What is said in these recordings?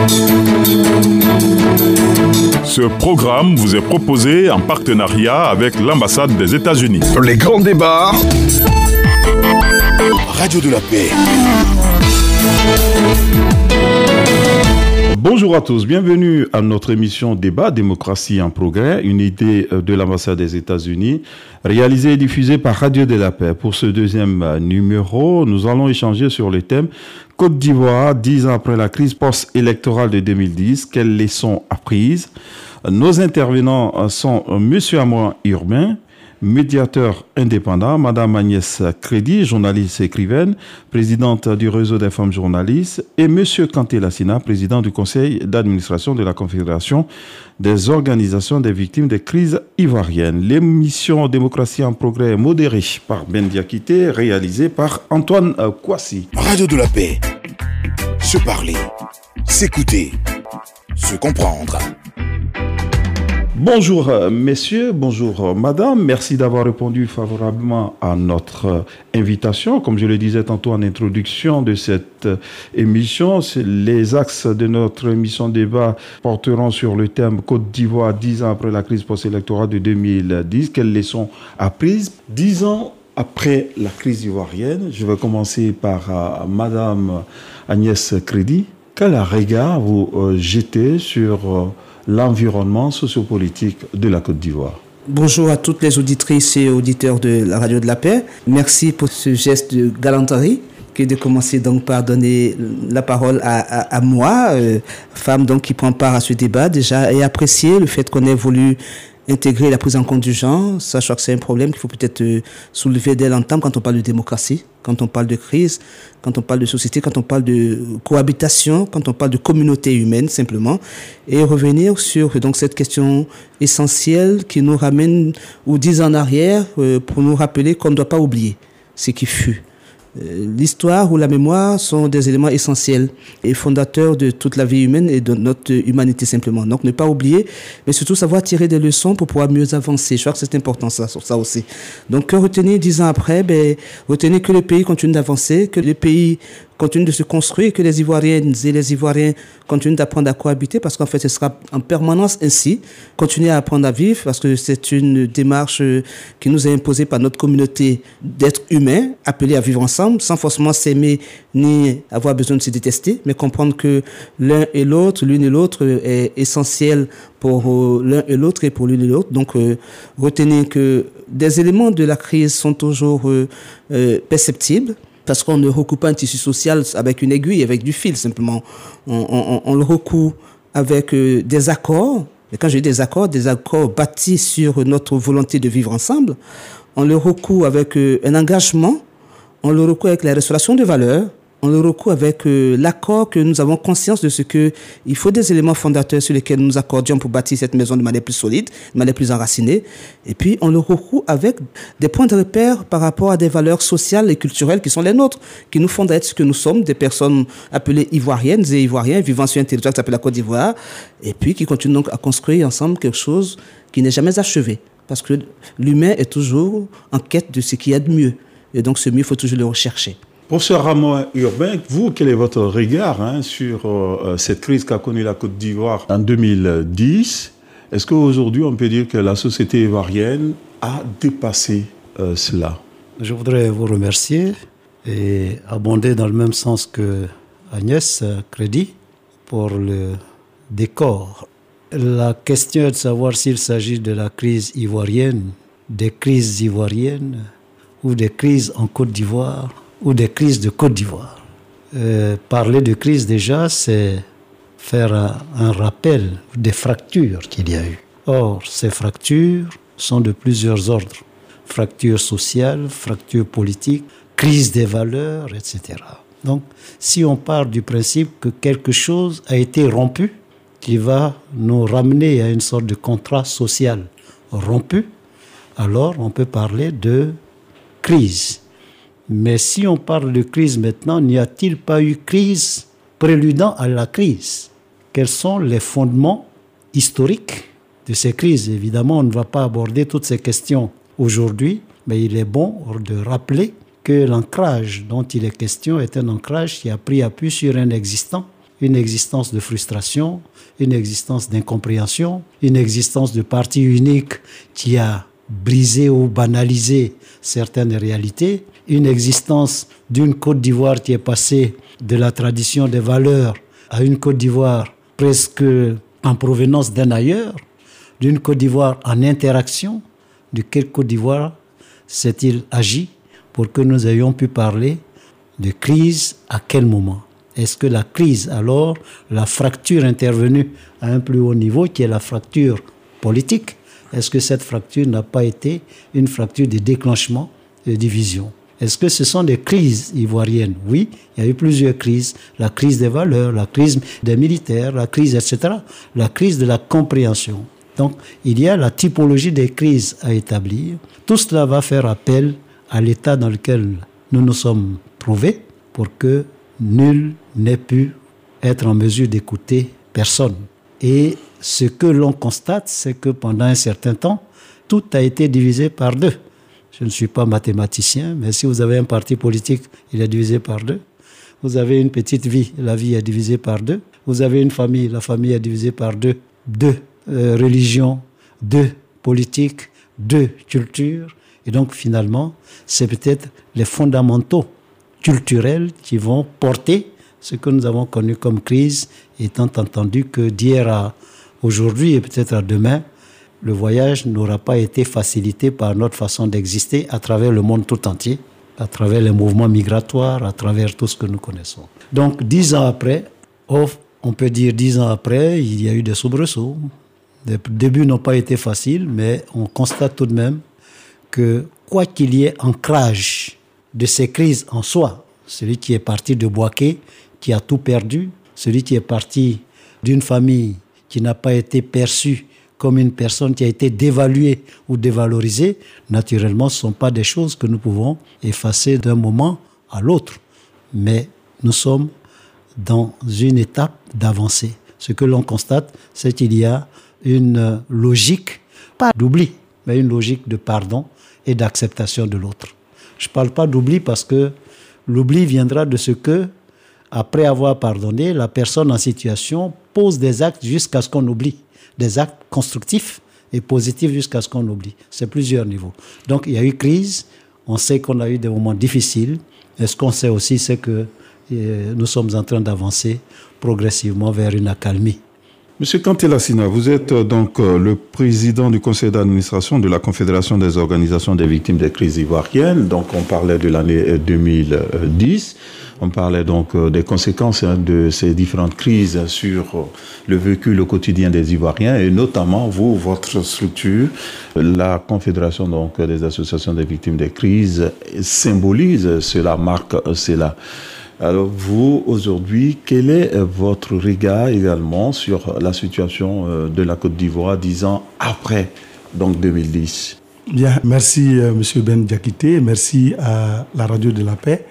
Ce programme vous est proposé en partenariat avec l'ambassade des États-Unis. Les grands débats. Radio de la Paix. Bonjour à tous, bienvenue à notre émission Débat Démocratie en Progrès, une idée de l'ambassade des États-Unis, réalisée et diffusée par Radio de la Paix. Pour ce deuxième numéro, nous allons échanger sur le thème Côte d'Ivoire, 10 ans après la crise post-électorale de 2010, quelles leçons apprises? Nos intervenants sont M. Amouan Urbain, médiateur indépendant, Mme Agnès Crédit, journaliste et écrivaine, présidente du réseau des femmes journalistes, et M. Kanté Lassina, président du conseil d'administration de la Confédération des organisations des victimes des crises ivoiriennes. L'émission Démocratie en Progrès est modérée par Ben Diakité, réalisée par Antoine Kouassi. Radio de la Paix. Se parler, s'écouter, se comprendre. Bonjour messieurs, bonjour madame, merci d'avoir répondu favorablement à notre invitation. Comme je le disais tantôt en introduction de cette émission, les axes de notre émission débat porteront sur le thème Côte d'Ivoire 10 ans après la crise post-électorale de 2010. Quelles leçons apprises 10 ans après la crise ivoirienne? Je vais commencer par madame Agnès Crédit. Quel regard vous jetez sur l'environnement sociopolitique de la Côte d'Ivoire? Bonjour à toutes les auditrices et auditeurs de la Radio de la Paix. Merci pour ce geste de galanterie que de commencer donc par donner la parole à moi, femme donc qui prend part à ce débat déjà, et apprécier le fait qu'on ait voulu intégrer la prise en compte du genre, sachant que c'est un problème qu'il faut peut-être soulever dès longtemps quand on parle de démocratie, quand on parle de crise, quand on parle de société, quand on parle de cohabitation, quand on parle de communauté humaine simplement, et revenir sur donc cette question essentielle qui nous ramène aux 10 ans en arrière pour nous rappeler qu'on ne doit pas oublier ce qui fut. L'histoire ou la mémoire sont des éléments essentiels et fondateurs de toute la vie humaine et de notre humanité simplement. Donc ne pas oublier, mais surtout savoir tirer des leçons pour pouvoir mieux avancer. Je crois que c'est important ça aussi. Donc que retenir 10 ans après? Retenir que le pays continue d'avancer, que le pays continue de se construire, que les Ivoiriennes et les Ivoiriens continuent d'apprendre à cohabiter, parce qu'en fait ce sera en permanence ainsi, continuer à apprendre à vivre, parce que c'est une démarche qui nous est imposée par notre communauté d'êtres humains, appelés à vivre ensemble, sans forcément s'aimer ni avoir besoin de se détester, mais comprendre que l'une et l'autre est essentiel pour l'un et l'autre et pour l'une et l'autre. Donc retenir que des éléments de la crise sont toujours perceptibles, parce qu'on ne recoue pas un tissu social avec une aiguille, avec du fil simplement. On le recoue avec des accords. Et quand je dis des accords bâtis sur notre volonté de vivre ensemble. On le recoue avec un engagement. On le recoue avec la restauration de valeurs. On le recoue avec l'accord que nous avons conscience de ce que il faut des éléments fondateurs sur lesquels nous nous accordions pour bâtir cette maison de manière plus solide, de manière plus enracinée. Et puis, on le recoue avec des points de repère par rapport à des valeurs sociales et culturelles qui sont les nôtres, qui nous font d'être ce que nous sommes, des personnes appelées ivoiriennes et ivoiriens vivant sur un territoire qui s'appelle la Côte d'Ivoire, et puis qui continuent donc à construire ensemble quelque chose qui n'est jamais achevé. Parce que l'humain est toujours en quête de ce qu'il y a de mieux. Et donc, ce mieux, il faut toujours le rechercher. Professeur Amouan Urbain, vous, quel est votre regard sur cette crise qu'a connue la Côte d'Ivoire en 2010? Est-ce qu'aujourd'hui, on peut dire que la société ivoirienne a dépassé cela? Je voudrais vous remercier et abonder dans le même sens que Agnès Crédit pour le décor. La question est de savoir s'il s'agit de la crise ivoirienne, des crises ivoiriennes ou des crises en Côte d'Ivoire, ou des crises de Côte d'Ivoire. Parler de crise déjà, c'est faire un rappel des fractures qu'il y a eu. Or, ces fractures sont de plusieurs ordres. Fractures sociales, fractures politiques, crise des valeurs, etc. Donc, si on part du principe que quelque chose a été rompu, qui va nous ramener à une sorte de contrat social rompu, alors on peut parler de crise. Mais si on parle de crise maintenant, n'y a-t-il pas eu crise préludant à la crise? Quels sont les fondements historiques de ces crises? Évidemment, on ne va pas aborder toutes ces questions aujourd'hui, mais il est bon de rappeler que l'ancrage dont il est question est un ancrage qui a pris appui sur un existant une existence de frustration, une existence d'incompréhension, une existence de parti unique qui a brisé ou banalisé certaines réalités, une existence d'une Côte d'Ivoire qui est passée de la tradition des valeurs à une Côte d'Ivoire presque en provenance d'un ailleurs, d'une Côte d'Ivoire en interaction. De quelle Côte d'Ivoire s'est-il agi pour que nous ayons pu parler de crise à quel moment? Est-ce que la crise, alors, la fracture intervenue à un plus haut niveau, qui est la fracture politique, est-ce que cette fracture n'a pas été une fracture de déclenchement et de division? Est-ce que ce sont des crises ivoiriennes? Oui, il y a eu plusieurs crises. La crise des valeurs, la crise des militaires, la crise, etc. La crise de la compréhension. Donc, il y a la typologie des crises à établir. Tout cela va faire appel à l'état dans lequel nous nous sommes trouvés pour que nul n'ait pu être en mesure d'écouter personne. Et ce que l'on constate, c'est que pendant un certain temps, tout a été divisé par deux. Je ne suis pas mathématicien, mais si vous avez un parti politique, il est divisé par deux. Vous avez une petite vie, la vie est divisée par deux. Vous avez une famille, la famille est divisée par deux. Deux religions, deux politiques, deux cultures. Et donc finalement, c'est peut-être les fondamentaux culturels qui vont porter ce que nous avons connu comme crise, étant entendu que d'hier à aujourd'hui et peut-être à demain, le voyage n'aura pas été facilité par notre façon d'exister à travers le monde tout entier, à travers les mouvements migratoires, à travers tout ce que nous connaissons. Donc 10 ans après, on peut dire 10 ans après, il y a eu des soubresauts. Les débuts n'ont pas été faciles, mais on constate tout de même que quoi qu'il y ait ancrage de ces crises en soi, celui qui est parti de Bouaké, qui a tout perdu, celui qui est parti d'une famille qui n'a pas été perçue comme une personne qui a été dévaluée ou dévalorisée, naturellement, ce ne sont pas des choses que nous pouvons effacer d'un moment à l'autre. Mais nous sommes dans une étape d'avancée. Ce que l'on constate, c'est qu'il y a une logique, pas d'oubli, mais une logique de pardon et d'acceptation de l'autre. Je ne parle pas d'oubli parce que l'oubli viendra de ce que, après avoir pardonné, la personne en situation pose des actes jusqu'à ce qu'on oublie. Des actes constructifs et positifs jusqu'à ce qu'on oublie. C'est plusieurs niveaux. Donc, il y a eu crise. On sait qu'on a eu des moments difficiles. Et ce qu'on sait aussi, c'est que nous sommes en train d'avancer progressivement vers une accalmie. Monsieur Kanté Lassina, vous êtes donc le président du conseil d'administration de la Confédération des organisations des victimes des crises ivoiriennes. Donc, on parlait de l'année 2010. On parlait donc des conséquences de ces différentes crises sur le vécu, le quotidien des Ivoiriens et notamment vous, votre structure, la Confédération donc des associations des victimes des crises symbolise cela, marque cela. Alors vous, aujourd'hui, quel est votre regard également sur la situation de la Côte d'Ivoire 10 ans après, donc 2010? Bien, merci M. Ben Diakité, merci à la Radio de la Paix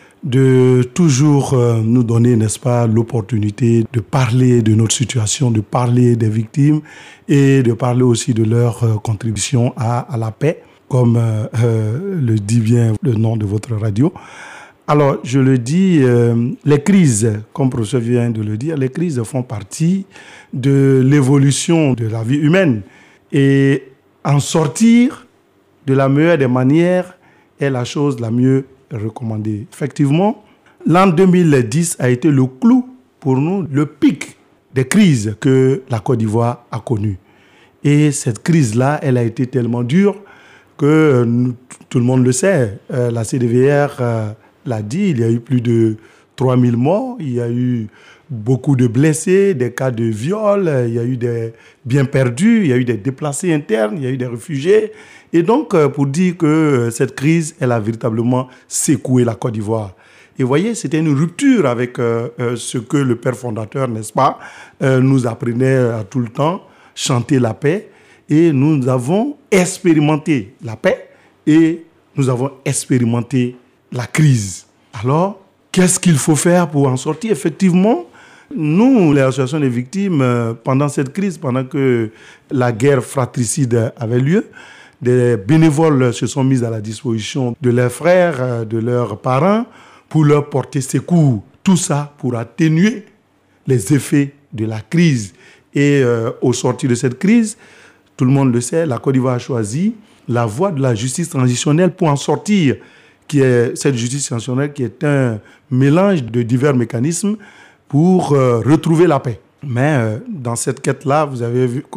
de toujours nous donner, n'est-ce pas, l'opportunité de parler de notre situation, de parler des victimes et de parler aussi de leur contribution à la paix, comme le dit bien le nom de votre radio. Alors, je le dis, les crises, comme le professeur vient de le dire, les crises font partie de l'évolution de la vie humaine. Et en sortir de la meilleure des manières est la chose la mieux recommandée. Effectivement, l'an 2010 a été le clou pour nous, le pic des crises que la Côte d'Ivoire a connues. Et cette crise-là, elle a été tellement dure que tout le monde le sait. La CDVR l'a dit, il y a eu plus de 3000 morts, il y a eu beaucoup de blessés, des cas de viol, il y a eu des biens perdus, il y a eu des déplacés internes, il y a eu des réfugiés. Et donc, pour dire que cette crise, elle a véritablement secoué la Côte d'Ivoire. Et vous voyez, c'était une rupture avec ce que le père fondateur, n'est-ce pas, nous apprenait à tout le temps, chanter la paix. Et nous avons expérimenté la paix et nous avons expérimenté la crise. Alors, qu'est-ce qu'il faut faire pour en sortir? Effectivement, nous, les associations des victimes, pendant cette crise, pendant que la guerre fratricide avait lieu, des bénévoles se sont mis à la disposition de leurs frères, de leurs parents, pour leur porter secours. Tout ça pour atténuer les effets de la crise. Et au sortir de cette crise, tout le monde le sait, la Côte d'Ivoire a choisi la voie de la justice transitionnelle pour en sortir, qui est cette justice transitionnelle qui est un mélange de divers mécanismes pour retrouver la paix. Mais dans cette quête-là, vous avez vu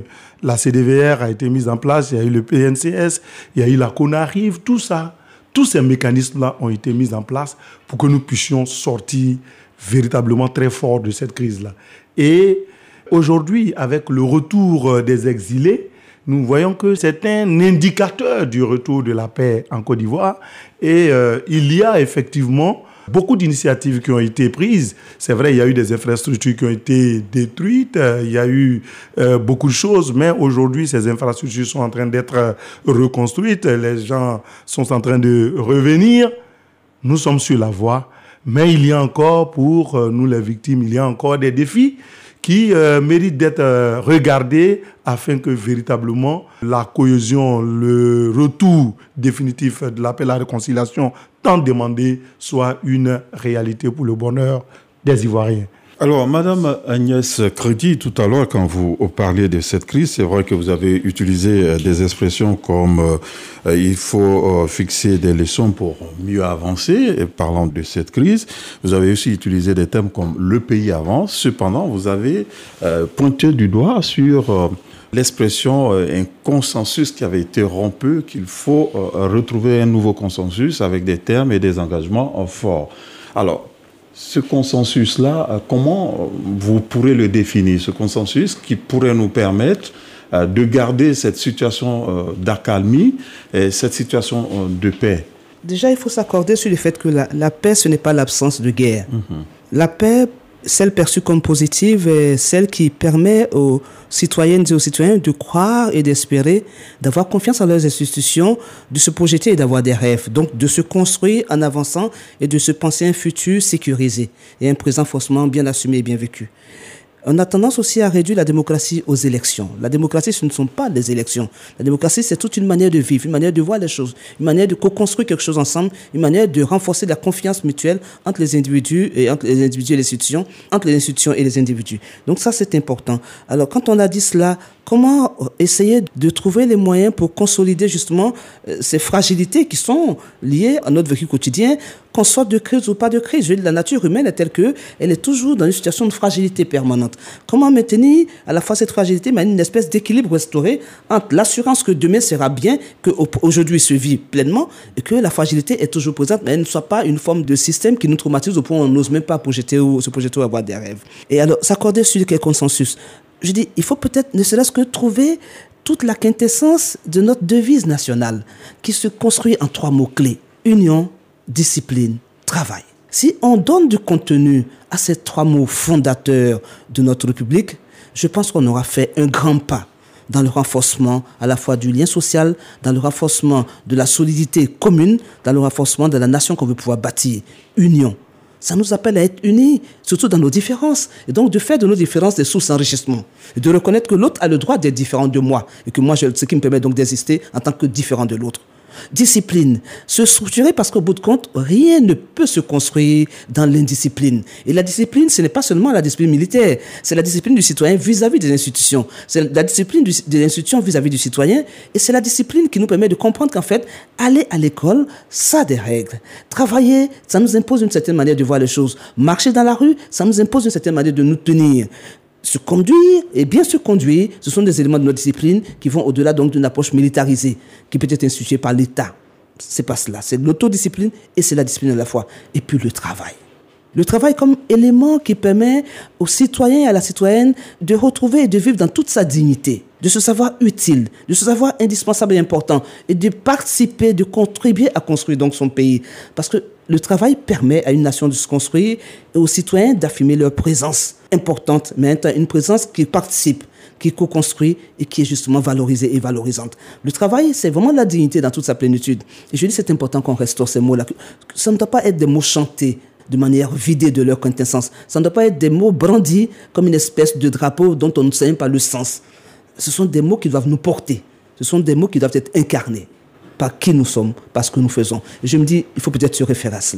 la CDVR a été mise en place, il y a eu le PNCS, il y a eu la CONARIV, tout ça. Tous ces mécanismes-là ont été mis en place pour que nous puissions sortir véritablement très fort de cette crise-là. Et aujourd'hui, avec le retour des exilés, nous voyons que c'est un indicateur du retour de la paix en Côte d'Ivoire. Et il y a effectivement beaucoup d'initiatives qui ont été prises. C'est vrai, il y a eu des infrastructures qui ont été détruites, il y a eu beaucoup de choses, mais aujourd'hui, ces infrastructures sont en train d'être reconstruites, les gens sont en train de revenir. Nous sommes sur la voie, mais il y a encore, pour nous les victimes, il y a encore des défis qui méritent d'être regardés afin que véritablement la cohésion, le retour définitif de la paix, la réconciliation tant demandée soit une réalité pour le bonheur des Ivoiriens. Alors, Madame Agnès Crédit, tout à l'heure, quand vous parliez de cette crise, c'est vrai que vous avez utilisé des expressions comme il faut fixer des leçons pour mieux avancer. Et parlant de cette crise, vous avez aussi utilisé des termes comme le pays avance. Cependant, vous avez pointé du doigt sur l'expression un consensus qui avait été rompu, qu'il faut retrouver un nouveau consensus avec des termes et des engagements forts. Alors, ce consensus-là, comment vous pourrez le définir, ce consensus qui pourrait nous permettre de garder cette situation d'accalmie et cette situation de paix? Déjà, il faut s'accorder sur le fait que la paix, ce n'est pas l'absence de guerre. La paix, celle perçue comme positive, est celle qui permet aux citoyennes et aux citoyens de croire et d'espérer, d'avoir confiance en leurs institutions, de se projeter et d'avoir des rêves. Donc, de se construire en avançant et de se penser un futur sécurisé et un présent forcément bien assumé et bien vécu. On a tendance aussi à réduire la démocratie aux élections. La démocratie, ce ne sont pas des élections. La démocratie, c'est toute une manière de vivre, une manière de voir les choses, une manière de co-construire quelque chose ensemble, une manière de renforcer la confiance mutuelle entre les individus et entre les individus et les institutions, entre les institutions et les individus. Donc ça, c'est important. Alors, quand on a dit cela, comment essayer de trouver les moyens pour consolider justement ces fragilités qui sont liées à notre vécu quotidien, qu'on soit de crise ou pas de crise. La nature humaine est telle qu'elle est toujours dans une situation de fragilité permanente. Comment maintenir à la fois cette fragilité, mais une espèce d'équilibre restauré entre l'assurance que demain sera bien, qu'aujourd'hui se vit pleinement, et que la fragilité est toujours présente, mais elle ne soit pas une forme de système qui nous traumatise au point où on n'ose même pas se projeter ou avoir des rêves. Et alors, s'accorder sur quel consensus? Je dis, il faut peut-être ne serait-ce que trouver toute la quintessence de notre devise nationale, qui se construit en 3 mots-clés: union, discipline, travail. Si on donne du contenu à ces 3 mots fondateurs de notre République, je pense qu'on aura fait un grand pas dans le renforcement à la fois du lien social, dans le renforcement de la solidité commune, dans le renforcement de la nation qu'on veut pouvoir bâtir. Union. Ça nous appelle à être unis, surtout dans nos différences. Et donc, de faire de nos différences des sources d'enrichissement. Et de reconnaître que l'autre a le droit d'être différent de moi. Et que moi, ce qui me permet donc d'exister en tant que différent de l'autre. Discipline, se structurer parce qu'au bout de compte, rien ne peut se construire dans l'indiscipline. Et la discipline, ce n'est pas seulement la discipline militaire, c'est la discipline du citoyen vis-à-vis des institutions. C'est la discipline des institutions vis-à-vis du citoyen, et c'est la discipline qui nous permet de comprendre qu'en fait, aller à l'école, ça a des règles. Travailler, ça nous impose une certaine manière de voir les choses. Marcher dans la rue, ça nous impose une certaine manière de nous tenir. Se conduire et bien se conduire, ce sont des éléments de notre discipline qui vont au-delà donc d'une approche militarisée qui peut être instituée par l'État. C'est pas cela, c'est l'autodiscipline et c'est la discipline à la fois. Et puis le travail. Le travail comme élément qui permet aux citoyens et à la citoyenne de retrouver et de vivre dans toute sa dignité, de se savoir utile, de se savoir indispensable et important et de participer, de contribuer à construire donc son pays. Parce que le travail permet à une nation de se construire et aux citoyens d'affirmer leur présence importante, mais une présence qui participe, qui co-construit et qui est justement valorisée et valorisante. Le travail, c'est vraiment la dignité dans toute sa plénitude. Et je dis c'est important qu'on restaure ces mots-là. Ça ne doit pas être des mots chantés de manière vidée de leur quintessence. Ça ne doit pas être des mots brandis comme une espèce de drapeau dont on ne sait même pas le sens. Ce sont des mots qui doivent nous porter. Ce sont des mots qui doivent être incarnés par qui nous sommes, par ce que nous faisons. Et je me dis, il faut peut-être se référer à cela.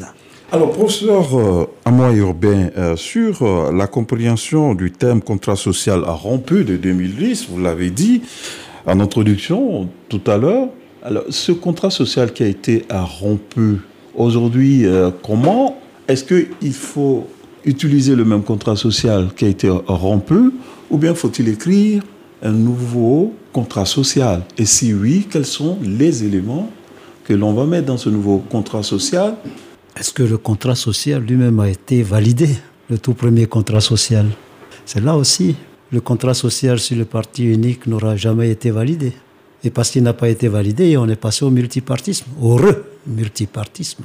Alors, professeur Amoy Urbain, sur la compréhension du terme contrat social rompu de 2010, vous l'avez dit en introduction tout à l'heure, alors, ce contrat social qui a été rompu, aujourd'hui, comment est-ce qu'il faut utiliser le même contrat social qui a été rompu, ou bien faut-il écrire un nouveau contrat social? Et si oui, quels sont les éléments que l'on va mettre dans ce nouveau contrat social? Est-ce que le contrat social lui-même a été validé, le tout premier contrat social? C'est là aussi, le contrat social sur le parti unique n'aura jamais été validé. Et parce qu'il n'a pas été validé, on est passé au multipartisme, au re-multipartisme.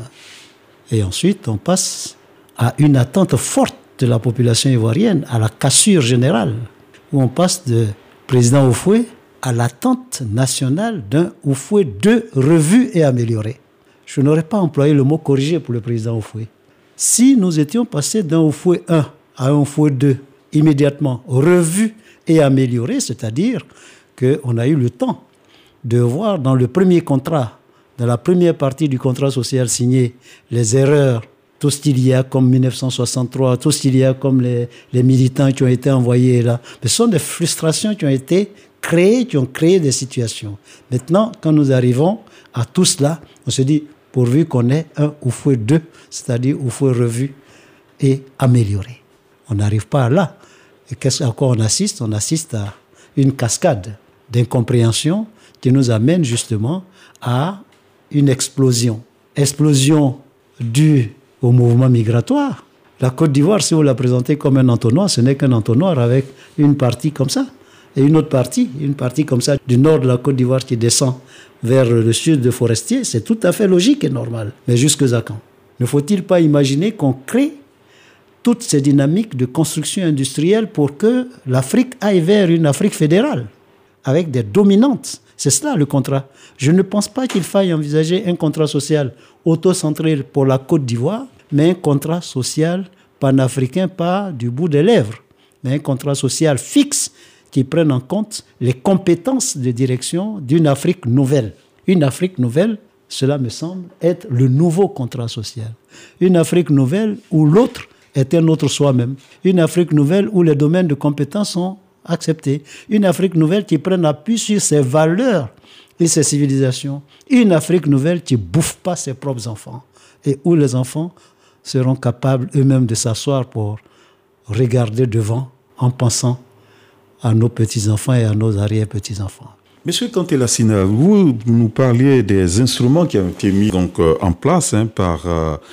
Et ensuite, on passe à une attente forte de la population ivoirienne, à la cassure générale, où on passe de président Houphouët à l'attente nationale d'un Houphouët 2 revu et amélioré. Je n'aurais pas employé le mot corrigé pour le président Houphouët. Si nous étions passés d'un Houphouët 1 à un Houphouët 2, immédiatement revu et amélioré, c'est-à-dire qu'on a eu le temps de voir dans le premier contrat, dans la première partie du contrat social signé, les erreurs, tout ce qu'il y a comme 1963, tout ce qu'il y a comme les militants qui ont été envoyés là. Ce sont des frustrations qui ont été créées, qui ont créé des situations. Maintenant, quand nous arrivons à tout cela, on se dit, pourvu qu'on ait un Houphouët 2, c'est-à-dire Houphouët revu et amélioré. On n'arrive pas à là. Et qu'est-ce à quoi on assiste? On assiste à une cascade d'incompréhension qui nous amène justement à une explosion. Explosion due au mouvement migratoire. La Côte d'Ivoire, si vous la présentez comme un entonnoir, ce n'est qu'un entonnoir avec une partie comme ça. Et une partie comme ça, du nord de la Côte d'Ivoire qui descend vers le sud de Forestier, c'est tout à fait logique et normal. Mais jusque à quand? Ne faut-il pas imaginer qu'on crée toutes ces dynamiques de construction industrielle pour que l'Afrique aille vers une Afrique fédérale, avec des dominantes? C'est cela le contrat. Je ne pense pas qu'il faille envisager un contrat social auto-centré pour la Côte d'Ivoire, mais un contrat social panafricain, pas du bout des lèvres, mais un contrat social fixe qui prenne en compte les compétences de direction d'une Afrique nouvelle. Une Afrique nouvelle, cela me semble être le nouveau contrat social. Une Afrique nouvelle où l'autre est un autre soi-même. Une Afrique nouvelle où les domaines de compétences sont acceptés. Une Afrique nouvelle qui prenne appui sur ses valeurs et ses civilisations. Une Afrique nouvelle qui ne bouffe pas ses propres enfants et où les enfants seront capables eux-mêmes de s'asseoir pour regarder devant en pensant à nos petits-enfants et à nos arrière-petits-enfants. Monsieur Kanté Lassina, vous nous parliez des instruments qui ont été mis donc, en place par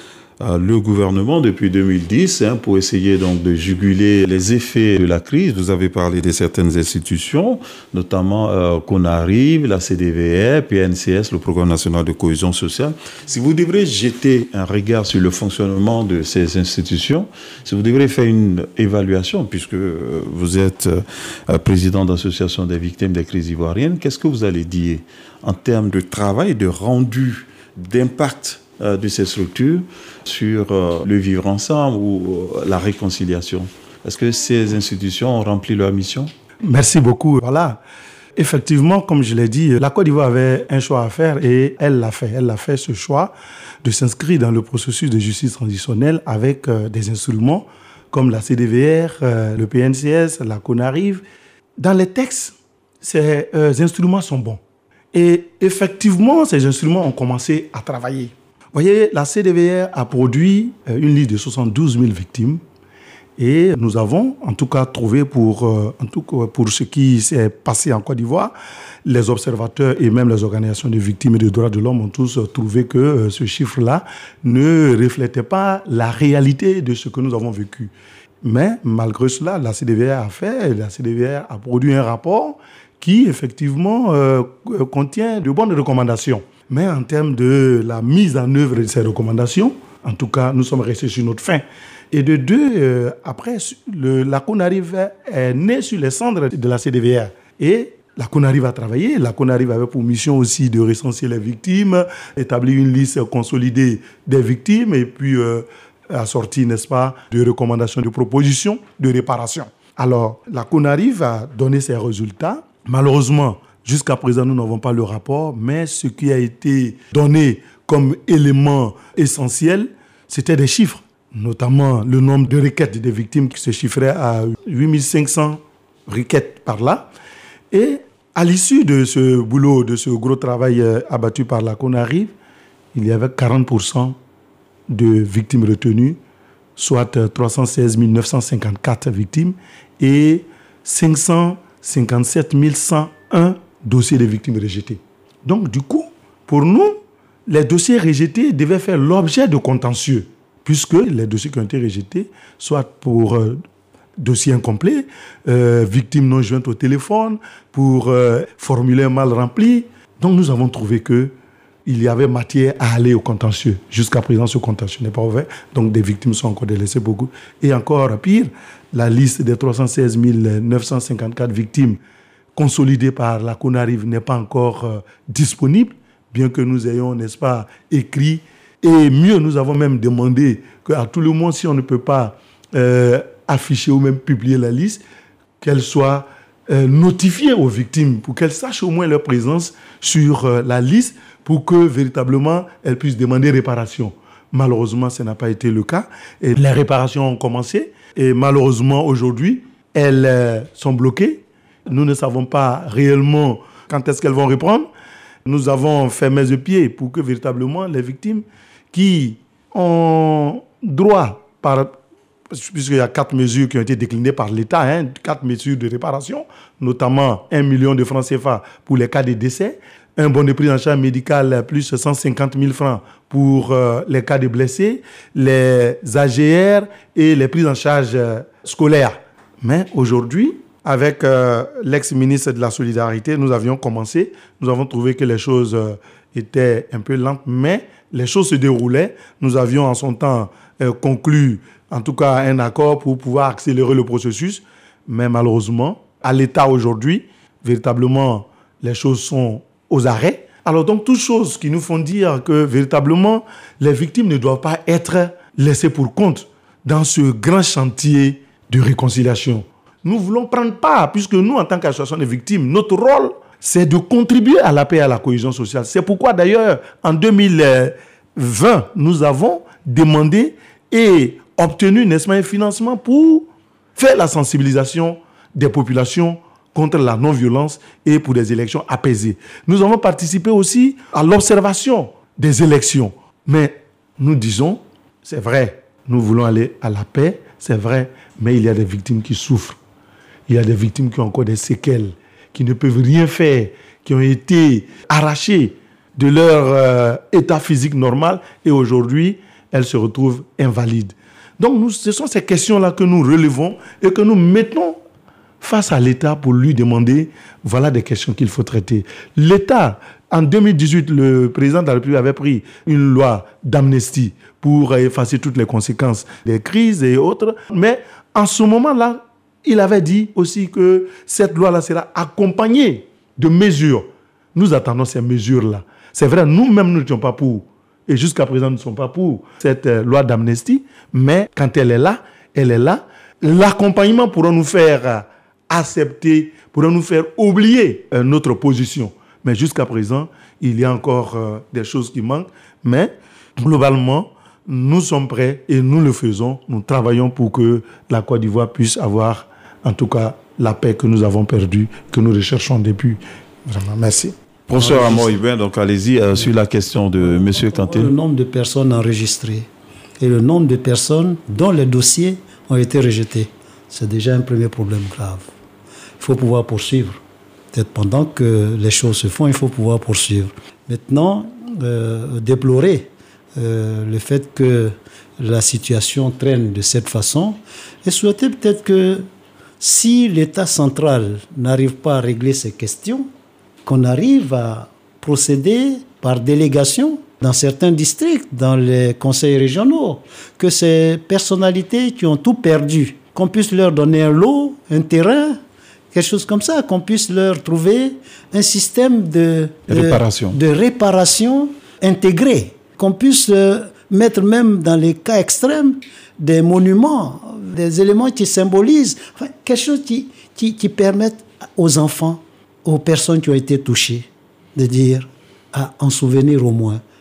le gouvernement depuis 2010 pour essayer donc de juguler les effets de la crise. Vous avez parlé de certaines institutions, notamment CONARIV, la CDVR, PNCS, le Programme national de cohésion sociale. Si vous devrez jeter un regard sur le fonctionnement de ces institutions, si vous devrez faire une évaluation, puisque vous êtes président d'association des victimes des crises ivoiriennes, qu'est-ce que vous allez dire en termes de travail, de rendu, d'impact de ces structures sur le vivre ensemble ou la réconciliation? Est-ce que ces institutions ont rempli leur mission? Merci beaucoup. Voilà. Effectivement, comme je l'ai dit, la Côte d'Ivoire avait un choix à faire et elle l'a fait. Elle a fait ce choix de s'inscrire dans le processus de justice transitionnelle avec des instruments comme la CDVR, le PNCS, la CONARIV. Dans les textes, ces instruments sont bons. Et effectivement, ces instruments ont commencé à travailler. Vous voyez, la CDVR a produit une liste de 72 000 victimes et nous avons en tout cas trouvé pour ce qui s'est passé en Côte d'Ivoire, les observateurs et même les organisations de victimes et de droits de l'homme ont tous trouvé que ce chiffre-là ne reflétait pas la réalité de ce que nous avons vécu. Mais malgré cela, la CDVR a produit un rapport qui effectivement contient de bonnes recommandations. Mais en termes de la mise en œuvre de ces recommandations, en tout cas, nous sommes restés sur notre faim. Et de deux, après, la CONARIV est née sur les cendres de la CDVR. Et la CONARIV a travaillé. La CONARIV avait pour mission aussi de recenser les victimes, établir une liste consolidée des victimes et puis a sorti, n'est-ce pas, de recommandations, de propositions de réparation. Alors, la CONARIV a donné ses résultats. Malheureusement, jusqu'à présent, nous n'avons pas le rapport, mais ce qui a été donné comme élément essentiel, c'était des chiffres, notamment le nombre de requêtes des victimes qui se chiffrait à 8500 requêtes par là. Et à l'issue de ce boulot, de ce gros travail abattu par la CONARIV, il y avait 40% de victimes retenues, soit 316 954 victimes et 557 101 dossiers de victimes rejetées. Donc du coup, pour nous, les dossiers rejetés devaient faire l'objet de contentieux, puisque les dossiers qui ont été rejetés, soit pour dossier incomplet, victime non jointe au téléphone, pour formulaire mal rempli. Donc nous avons trouvé qu'il y avait matière à aller au contentieux. Jusqu'à présent, ce contentieux n'est pas ouvert, donc des victimes sont encore délaissées beaucoup. Et encore pire, la liste des 316 954 victimes consolidée par la CONARIV n'est pas encore disponible, bien que nous ayons, n'est-ce pas, écrit. Et mieux, nous avons même demandé qu'à tout le monde, si on ne peut pas afficher ou même publier la liste, qu'elle soit notifiée aux victimes pour qu'elles sachent au moins leur présence sur la liste pour que véritablement elles puissent demander réparation. Malheureusement, ça n'a pas été le cas et les réparations ont commencé et malheureusement aujourd'hui, elles sont bloquées. Nous ne savons pas réellement quand est-ce qu'elles vont reprendre. Nous avons fait main et pied pour que véritablement les victimes qui ont droit, puisqu'il y a 4 mesures qui ont été déclinées par l'État, 4 mesures de réparation, notamment 1 million de francs CFA pour les cas de décès, un bon de prise en charge médicale plus 150 000 francs pour les cas de blessés, les AGR et les prises en charge scolaires. Mais aujourd'hui, avec l'ex-ministre de la Solidarité, nous avions commencé, nous avons trouvé que les choses étaient un peu lentes, mais les choses se déroulaient. Nous avions en son temps conclu, en tout cas, un accord pour pouvoir accélérer le processus. Mais malheureusement, à l'état aujourd'hui, véritablement, les choses sont aux arrêts. Alors donc, toutes choses qui nous font dire que véritablement, les victimes ne doivent pas être laissées pour compte dans ce grand chantier de réconciliation. Nous voulons prendre part, puisque nous, en tant qu'association des victimes, notre rôle, c'est de contribuer à la paix et à la cohésion sociale. C'est pourquoi, d'ailleurs, en 2020, nous avons demandé et obtenu, n'est-ce pas, un financement pour faire la sensibilisation des populations contre la non-violence et pour des élections apaisées. Nous avons participé aussi à l'observation des élections. Mais nous disons, c'est vrai, nous voulons aller à la paix, c'est vrai, mais il y a des victimes qui souffrent. Il y a des victimes qui ont encore des séquelles, qui ne peuvent rien faire, qui ont été arrachées de leur état physique normal et aujourd'hui, elles se retrouvent invalides. Donc, ce sont ces questions-là que nous relevons et que nous mettons face à l'État pour lui demander, voilà des questions qu'il faut traiter. L'État, en 2018, le président de la République avait pris une loi d'amnistie pour effacer toutes les conséquences des crises et autres. Mais en ce moment-là, il avait dit aussi que cette loi-là sera accompagnée de mesures. Nous attendons ces mesures-là. C'est vrai, nous-mêmes, nous n'étions pas pour. Et jusqu'à présent, nous ne sommes pas pour cette loi d'amnistie. Mais quand elle est là, l'accompagnement pourra nous faire accepter, pourra nous faire oublier notre position. Mais jusqu'à présent, il y a encore des choses qui manquent. Mais globalement, nous sommes prêts et nous le faisons. Nous travaillons pour que la Côte d'Ivoire puisse avoir, en tout cas, la paix que nous avons perdue, que nous recherchons depuis. Vraiment, merci. Professeur Amor-Ibin, donc allez-y sur la question de M. Kanté. Le nombre de personnes enregistrées et le nombre de personnes dont les dossiers ont été rejetés, c'est déjà un premier problème grave. Il faut pouvoir poursuivre. Peut-être pendant que les choses se font, il faut pouvoir poursuivre. Maintenant, déplorer le fait que la situation traîne de cette façon et souhaiter peut-être que si l'État central n'arrive pas à régler ces questions, qu'on arrive à procéder par délégation dans certains districts, dans les conseils régionaux, que ces personnalités qui ont tout perdu, qu'on puisse leur donner un lot, un terrain, quelque chose comme ça, qu'on puisse leur trouver un système de réparation intégré, qu'on puisse mettre même dans les cas extrêmes des monuments, des éléments qui symbolisent, enfin, quelque chose qui permette aux enfants, aux personnes qui ont été touchées, de dire, en souvenir au moins,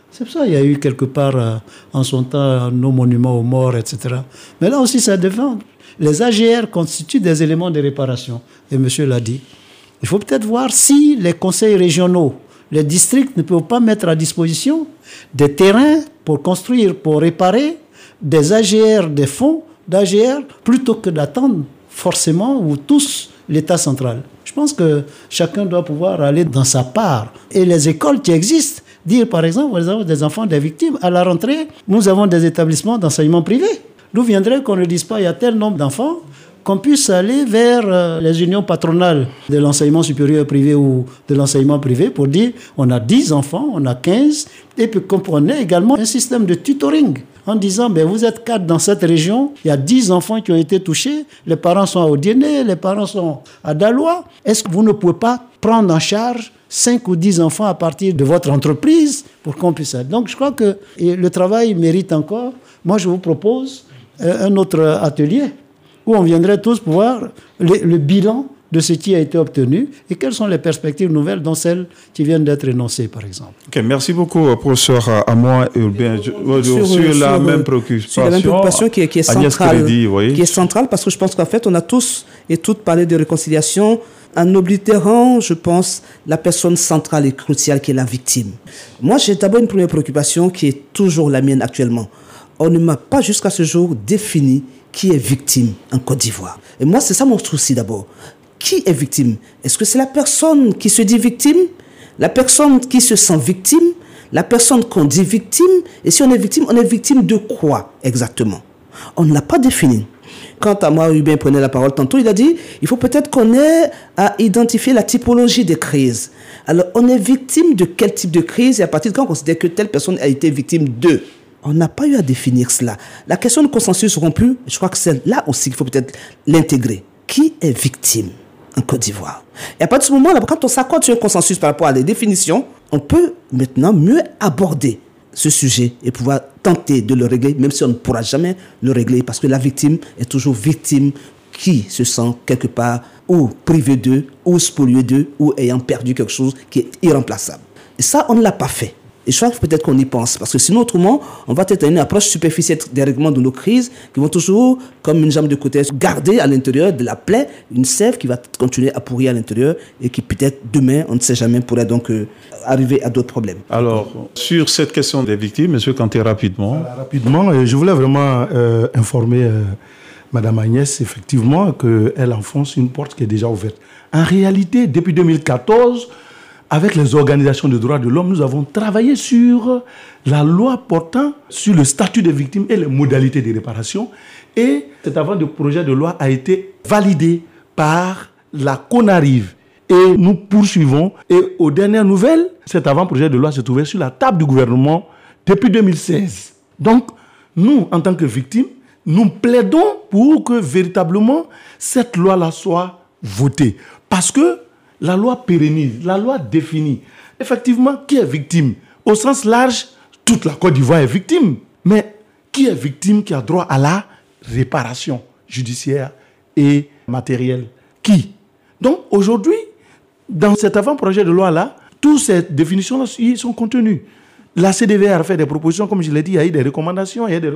C'est pour ça qu'il y a eu quelque part, en son temps, nos monuments aux morts, etc. Mais là aussi, ça défend. Les AGR constituent des éléments de réparation. Et monsieur l'a dit. Il faut peut-être voir si les conseils régionaux, les districts ne peuvent pas mettre à disposition des terrains pour construire, pour réparer des AGR, des fonds d'AGR, plutôt que d'attendre forcément ou tous l'État central. Je pense que chacun doit pouvoir aller dans sa part. Et les écoles qui existent, dire par exemple, nous avons des enfants des victimes, à la rentrée, nous avons des établissements d'enseignement privé. D'où viendrait qu'on ne dise pas, il y a tel nombre d'enfants, qu'on puisse aller vers les unions patronales de l'enseignement supérieur privé ou de l'enseignement privé pour dire, on a 10 enfants, on a 15, et puis qu'on prenne également un système de tutoring en disant, vous êtes 4 dans cette région, il y a 10 enfants qui ont été touchés, les parents sont à Odiéné, les parents sont à Daloa. Est-ce que vous ne pouvez pas prendre en charge 5 ou 10 enfants à partir de votre entreprise pour qu'on puisse être. Donc je crois que le travail mérite encore. Moi je vous propose un autre atelier où on viendrait tous pour voir le bilan de ce qui a été obtenu et quelles sont les perspectives nouvelles dont celles qui viennent d'être énoncées, par exemple. Okay, merci beaucoup, professeur Amoa Urbain. Sur la même préoccupation qui est centrale, qui est centrale parce que je pense qu'en fait, on a tous et toutes parlé de réconciliation en oblitérant, je pense, la personne centrale et cruciale qui est la victime. Moi, j'ai d'abord une première préoccupation qui est toujours la mienne actuellement. On ne m'a pas jusqu'à ce jour défini qui est victime en Côte d'Ivoire. Et moi, c'est ça mon souci d'abord. Qui est victime? Est-ce que c'est la personne qui se dit victime? La personne qui se sent victime? La personne qu'on dit victime? Et si on est victime de quoi exactement? On ne l'a pas défini. Quand Amoa Urbain prenait la parole tantôt, il a dit il faut peut-être qu'on ait à identifier la typologie des crises. Alors, on est victime de quel type de crise et à partir de quand on considère que telle personne a été victime de? On n'a pas eu à définir cela. La question de consensus rompu, je crois que c'est là aussi qu'il faut peut-être l'intégrer. Qui est victime en Côte d'Ivoire? Et à partir de ce moment-là, quand on s'accorde sur un consensus par rapport à les définitions, on peut maintenant mieux aborder ce sujet et pouvoir tenter de le régler, même si on ne pourra jamais le régler, parce que la victime est toujours victime qui se sent quelque part ou privé d'eux, ou spolié d'eux, ou ayant perdu quelque chose qui est irremplaçable. Et ça, on ne l'a pas fait. Et je crois que peut-être qu'on y pense, parce que sinon, autrement, on va être à une approche superficielle des règlements de nos crises qui vont toujours, comme une jambe de côté, garder à l'intérieur de la plaie une sève qui va continuer à pourrir à l'intérieur et qui peut-être demain, on ne sait jamais, pourrait donc arriver à d'autres problèmes. Alors, sur cette question des victimes, M. Kanté, rapidement. Rapidement, je voulais vraiment informer Mme Agnès, effectivement, qu'elle enfonce une porte qui est déjà ouverte. En réalité, depuis 2014, avec les organisations de droits de l'homme, nous avons travaillé sur la loi portant sur le statut des victimes et les modalités de réparation. Et cet avant-projet de loi a été validé par la CONARIV. Et nous poursuivons. Et aux dernières nouvelles, cet avant-projet de loi se trouvait sur la table du gouvernement depuis 2016. Donc, nous, en tant que victimes, nous plaidons pour que véritablement cette loi-là soit votée. Parce que la loi pérennise, la loi définit. Effectivement, qui est victime? Au sens large, toute la Côte d'Ivoire est victime. Mais qui est victime, qui a droit à la réparation judiciaire et matérielle? Qui? Donc aujourd'hui, dans cet avant-projet de loi-là, toutes ces définitions-là y sont contenues. La CDVR a fait des propositions, comme je l'ai dit, il y a eu des recommandations, et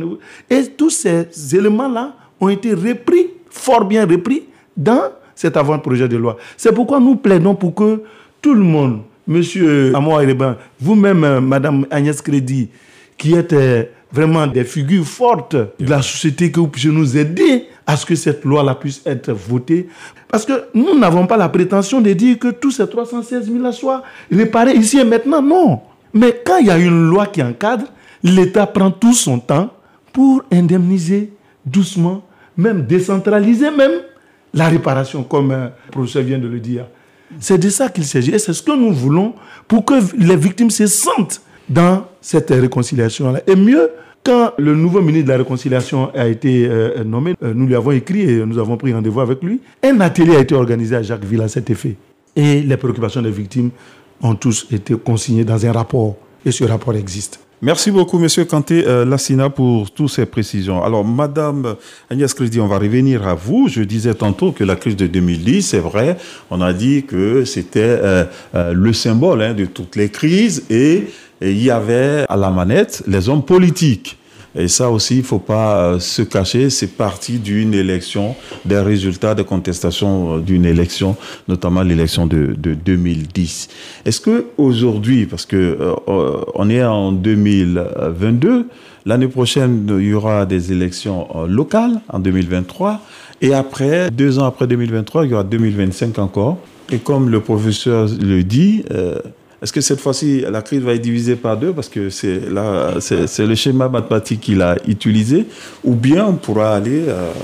tous ces éléments-là ont été repris, fort bien repris, dans cet avant-projet de loi. C'est pourquoi nous plaidons pour que tout le monde, M. Amoa Urbain, vous-même, Mme Agnès Crédit, qui êtes vraiment des figures fortes de la société, que vous puissiez nous aider à ce que cette loi-là puisse être votée. Parce que nous n'avons pas la prétention de dire que tous ces 316 000-là soient réparés ici et maintenant, non. Mais quand il y a une loi qui encadre, l'État prend tout son temps pour indemniser doucement, même décentraliser même la réparation, comme le professeur vient de le dire. C'est de ça qu'il s'agit. Et c'est ce que nous voulons pour que les victimes se sentent dans cette réconciliation-là. Et mieux, quand le nouveau ministre de la Réconciliation a été nommé, nous lui avons écrit et nous avons pris rendez-vous avec lui. Un atelier a été organisé à Jacquesville à cet effet. Et les préoccupations des victimes ont tous été consignées dans un rapport. Et ce rapport existe. Merci beaucoup, M. Kanté Lassina, pour toutes ces précisions. Alors, Mme Agnès Crédit, on va revenir à vous. Je disais tantôt que la crise de 2010, c'est vrai, on a dit que c'était le symbole de toutes les crises et et il y avait à la manette les hommes politiques. Et ça aussi, il ne faut pas se cacher, c'est parti d'une élection, des résultats de contestation d'une élection, notamment l'élection de 2010. Est-ce qu'aujourd'hui, parce qu'on est en 2022, l'année prochaine, il y aura des élections locales en 2023, et après, 2 ans après 2023, il y aura 2025 encore. Et comme le professeur le dit, est-ce que cette fois-ci, la crise va être divisée par 2 parce que c'est le schéma mathématique qu'il a utilisé, ou bien on pourra aller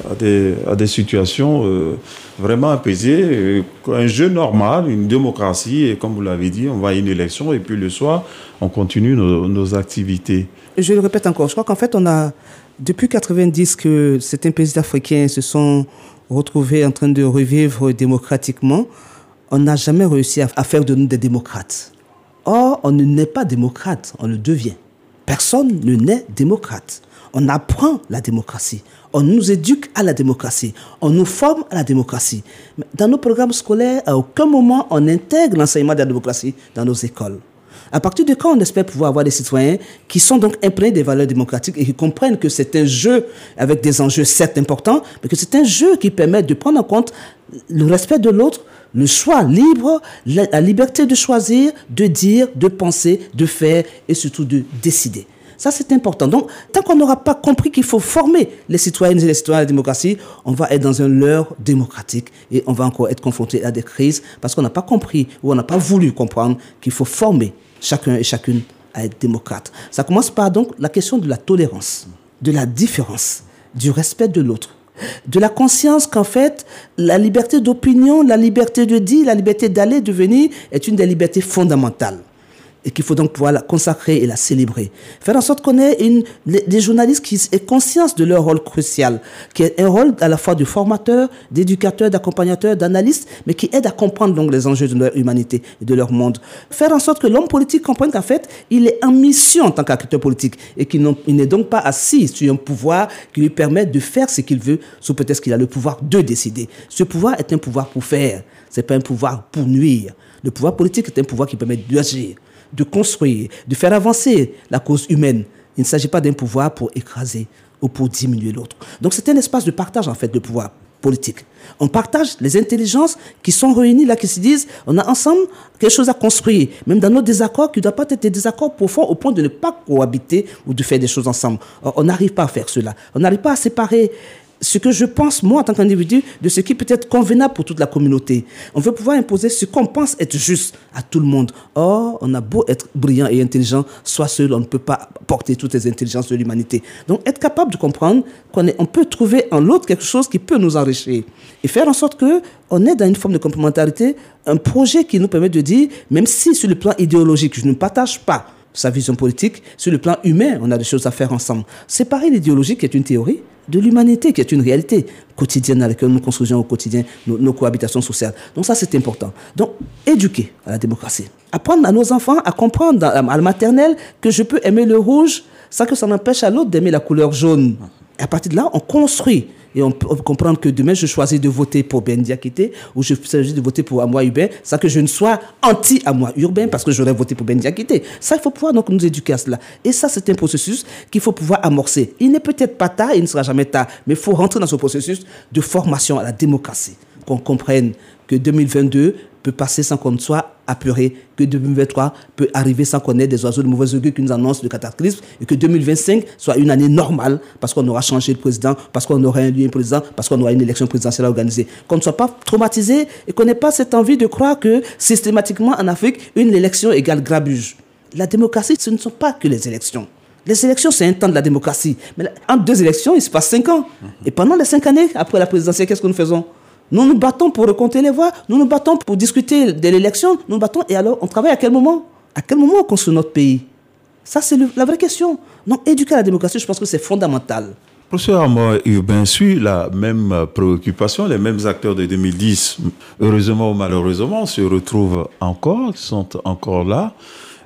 à des situations vraiment apaisées, un jeu normal, une démocratie, et comme vous l'avez dit, on va à une élection et puis le soir, on continue nos activités. Je le répète encore, je crois qu'en fait, on a, depuis 90 que certains pays africains se sont retrouvés en train de revivre démocratiquement, on n'a jamais réussi à faire de nous des démocrates. Or, on ne naît pas démocrate, on le devient. Personne ne naît démocrate. On apprend la démocratie. On nous éduque à la démocratie. On nous forme à la démocratie. Dans nos programmes scolaires, à aucun moment, on intègre l'enseignement de la démocratie dans nos écoles. À partir de quand on espère pouvoir avoir des citoyens qui sont donc imprégnés des valeurs démocratiques et qui comprennent que c'est un jeu avec des enjeux certes importants, mais que c'est un jeu qui permet de prendre en compte le respect de l'autre, le choix libre, la liberté de choisir, de dire, de penser, de faire et surtout de décider. Ça, c'est important. Donc, tant qu'on n'aura pas compris qu'il faut former les citoyennes et les citoyens à la démocratie, on va être dans un leurre démocratique et on va encore être confronté à des crises parce qu'on n'a pas compris ou on n'a pas voulu comprendre qu'il faut former chacun et chacune à être démocrate. Ça commence par donc la question de la tolérance, de la différence, du respect de l'autre, de la conscience qu'en fait, la liberté d'opinion, la liberté de dire, la liberté d'aller, de venir est une des libertés fondamentales et qu'il faut donc pouvoir la consacrer et la célébrer. Faire en sorte qu'on ait des journalistes qui aient conscience de leur rôle crucial, qui aient un rôle à la fois de formateur, d'éducateur, d'accompagnateur, d'analyste, mais qui aident à comprendre donc les enjeux de leur humanité et de leur monde. Faire en sorte que l'homme politique comprenne qu'en fait, il est en mission en tant qu'acteur politique et qu'il n'est donc pas assis sur un pouvoir qui lui permet de faire ce qu'il veut, sous prétexte qu'il a le pouvoir de décider. Ce pouvoir est un pouvoir pour faire, c'est pas un pouvoir pour nuire. Le pouvoir politique est un pouvoir qui permet d'agir, de construire, de faire avancer la cause humaine. Il ne s'agit pas d'un pouvoir pour écraser ou pour diminuer l'autre. Donc c'est un espace de partage en fait de pouvoir politique. On partage les intelligences qui sont réunies là, qui se disent on a ensemble quelque chose à construire, même dans nos désaccords qui ne doivent pas être des désaccords profonds au point de ne pas cohabiter ou de faire des choses ensemble. On n'arrive pas à faire cela. On n'arrive pas à séparer ce que je pense, moi, en tant qu'individu, de ce qui peut être convenable pour toute la communauté. On veut pouvoir imposer ce qu'on pense être juste à tout le monde. Or, on a beau être brillant et intelligent, soit seul, on ne peut pas porter toutes les intelligences de l'humanité. Donc, être capable de comprendre qu'on peut trouver en l'autre quelque chose qui peut nous enrichir. Et faire en sorte qu'on ait dans une forme de complémentarité un projet qui nous permet de dire, même si sur le plan idéologique, je ne partage pas sa vision politique, sur le plan humain, on a des choses à faire ensemble. Séparer l'idéologie qui est une théorie de l'humanité qui est une réalité quotidienne dans laquelle nous construisons au quotidien nos cohabitations sociales. Donc ça, c'est important. Donc, éduquer à la démocratie. Apprendre à nos enfants à comprendre à la maternelle que je peux aimer le rouge sans que ça n'empêche à l'autre d'aimer la couleur jaune. Et à partir de là, on construit. Et on peut comprendre que demain, je choisis de voter pour Ben Diakité ou je choisis de voter pour Amoa Urbain, sans que je ne sois anti-Amoa Urbain parce que j'aurais voté pour Ben Diakité. Ça, il faut pouvoir donc nous éduquer à cela. Et ça, c'est un processus qu'il faut pouvoir amorcer. Il n'est peut-être pas tard, il ne sera jamais tard, mais il faut rentrer dans ce processus de formation à la démocratie. Qu'on comprenne que 2022 peut passer sans qu'on soit apeuré, que 2023 peut arriver sans qu'on ait des oiseaux de mauvais augure qui nous annoncent le cataclysme, et que 2025 soit une année normale parce qu'on aura changé de président, parce qu'on aura élu un président, parce qu'on aura une élection présidentielle organisée. Qu'on ne soit pas traumatisé et qu'on n'ait pas cette envie de croire que systématiquement en Afrique, une élection égale grabuge. La démocratie, ce ne sont pas que les élections. Les élections, c'est un temps de la démocratie. Mais entre 2 élections, il se passe 5 ans. Et pendant les 5 années, après la présidentielle, qu'est-ce que nous faisons ? Nous nous battons pour recompter les voix, nous nous battons pour discuter de l'élection, nous nous battons, et alors on travaille à quel moment ? À quel moment on construit notre pays ? Ça, c'est la vraie question. Donc, éduquer à la démocratie, je pense que c'est fondamental. Professeur Amoa Urbain suit la même préoccupation, les mêmes acteurs de 2010, heureusement ou malheureusement, se retrouvent encore, sont encore là.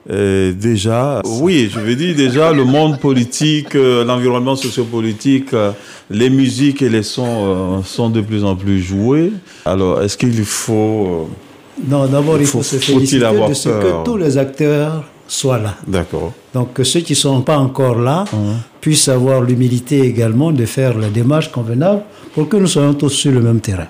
Déjà, oui, je veux dire déjà le monde politique, l'environnement sociopolitique, les musiques et les sons sont de plus en plus joués. Alors, est-ce qu'il faut... Non, d'abord, il faut se féliciter de ce que tous les acteurs soient là. D'accord. Donc que ceux qui ne sont pas encore là puissent avoir l'humilité également de faire la démarche convenable pour que nous soyons tous sur le même terrain.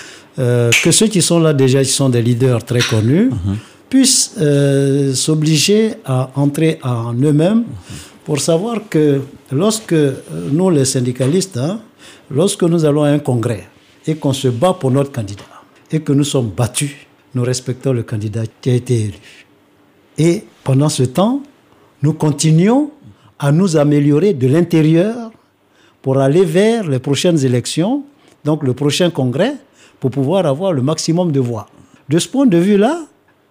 Que ceux qui sont là déjà, qui sont des leaders très connus, puissent s'obliger à entrer en eux-mêmes pour savoir que lorsque nous, les syndicalistes, lorsque nous allons à un congrès et qu'on se bat pour notre candidat et que nous sommes battus, nous respectons le candidat qui a été élu. Et pendant ce temps, nous continuons à nous améliorer de l'intérieur pour aller vers les prochaines élections, donc le prochain congrès, pour pouvoir avoir le maximum de voix. De ce point de vue-là,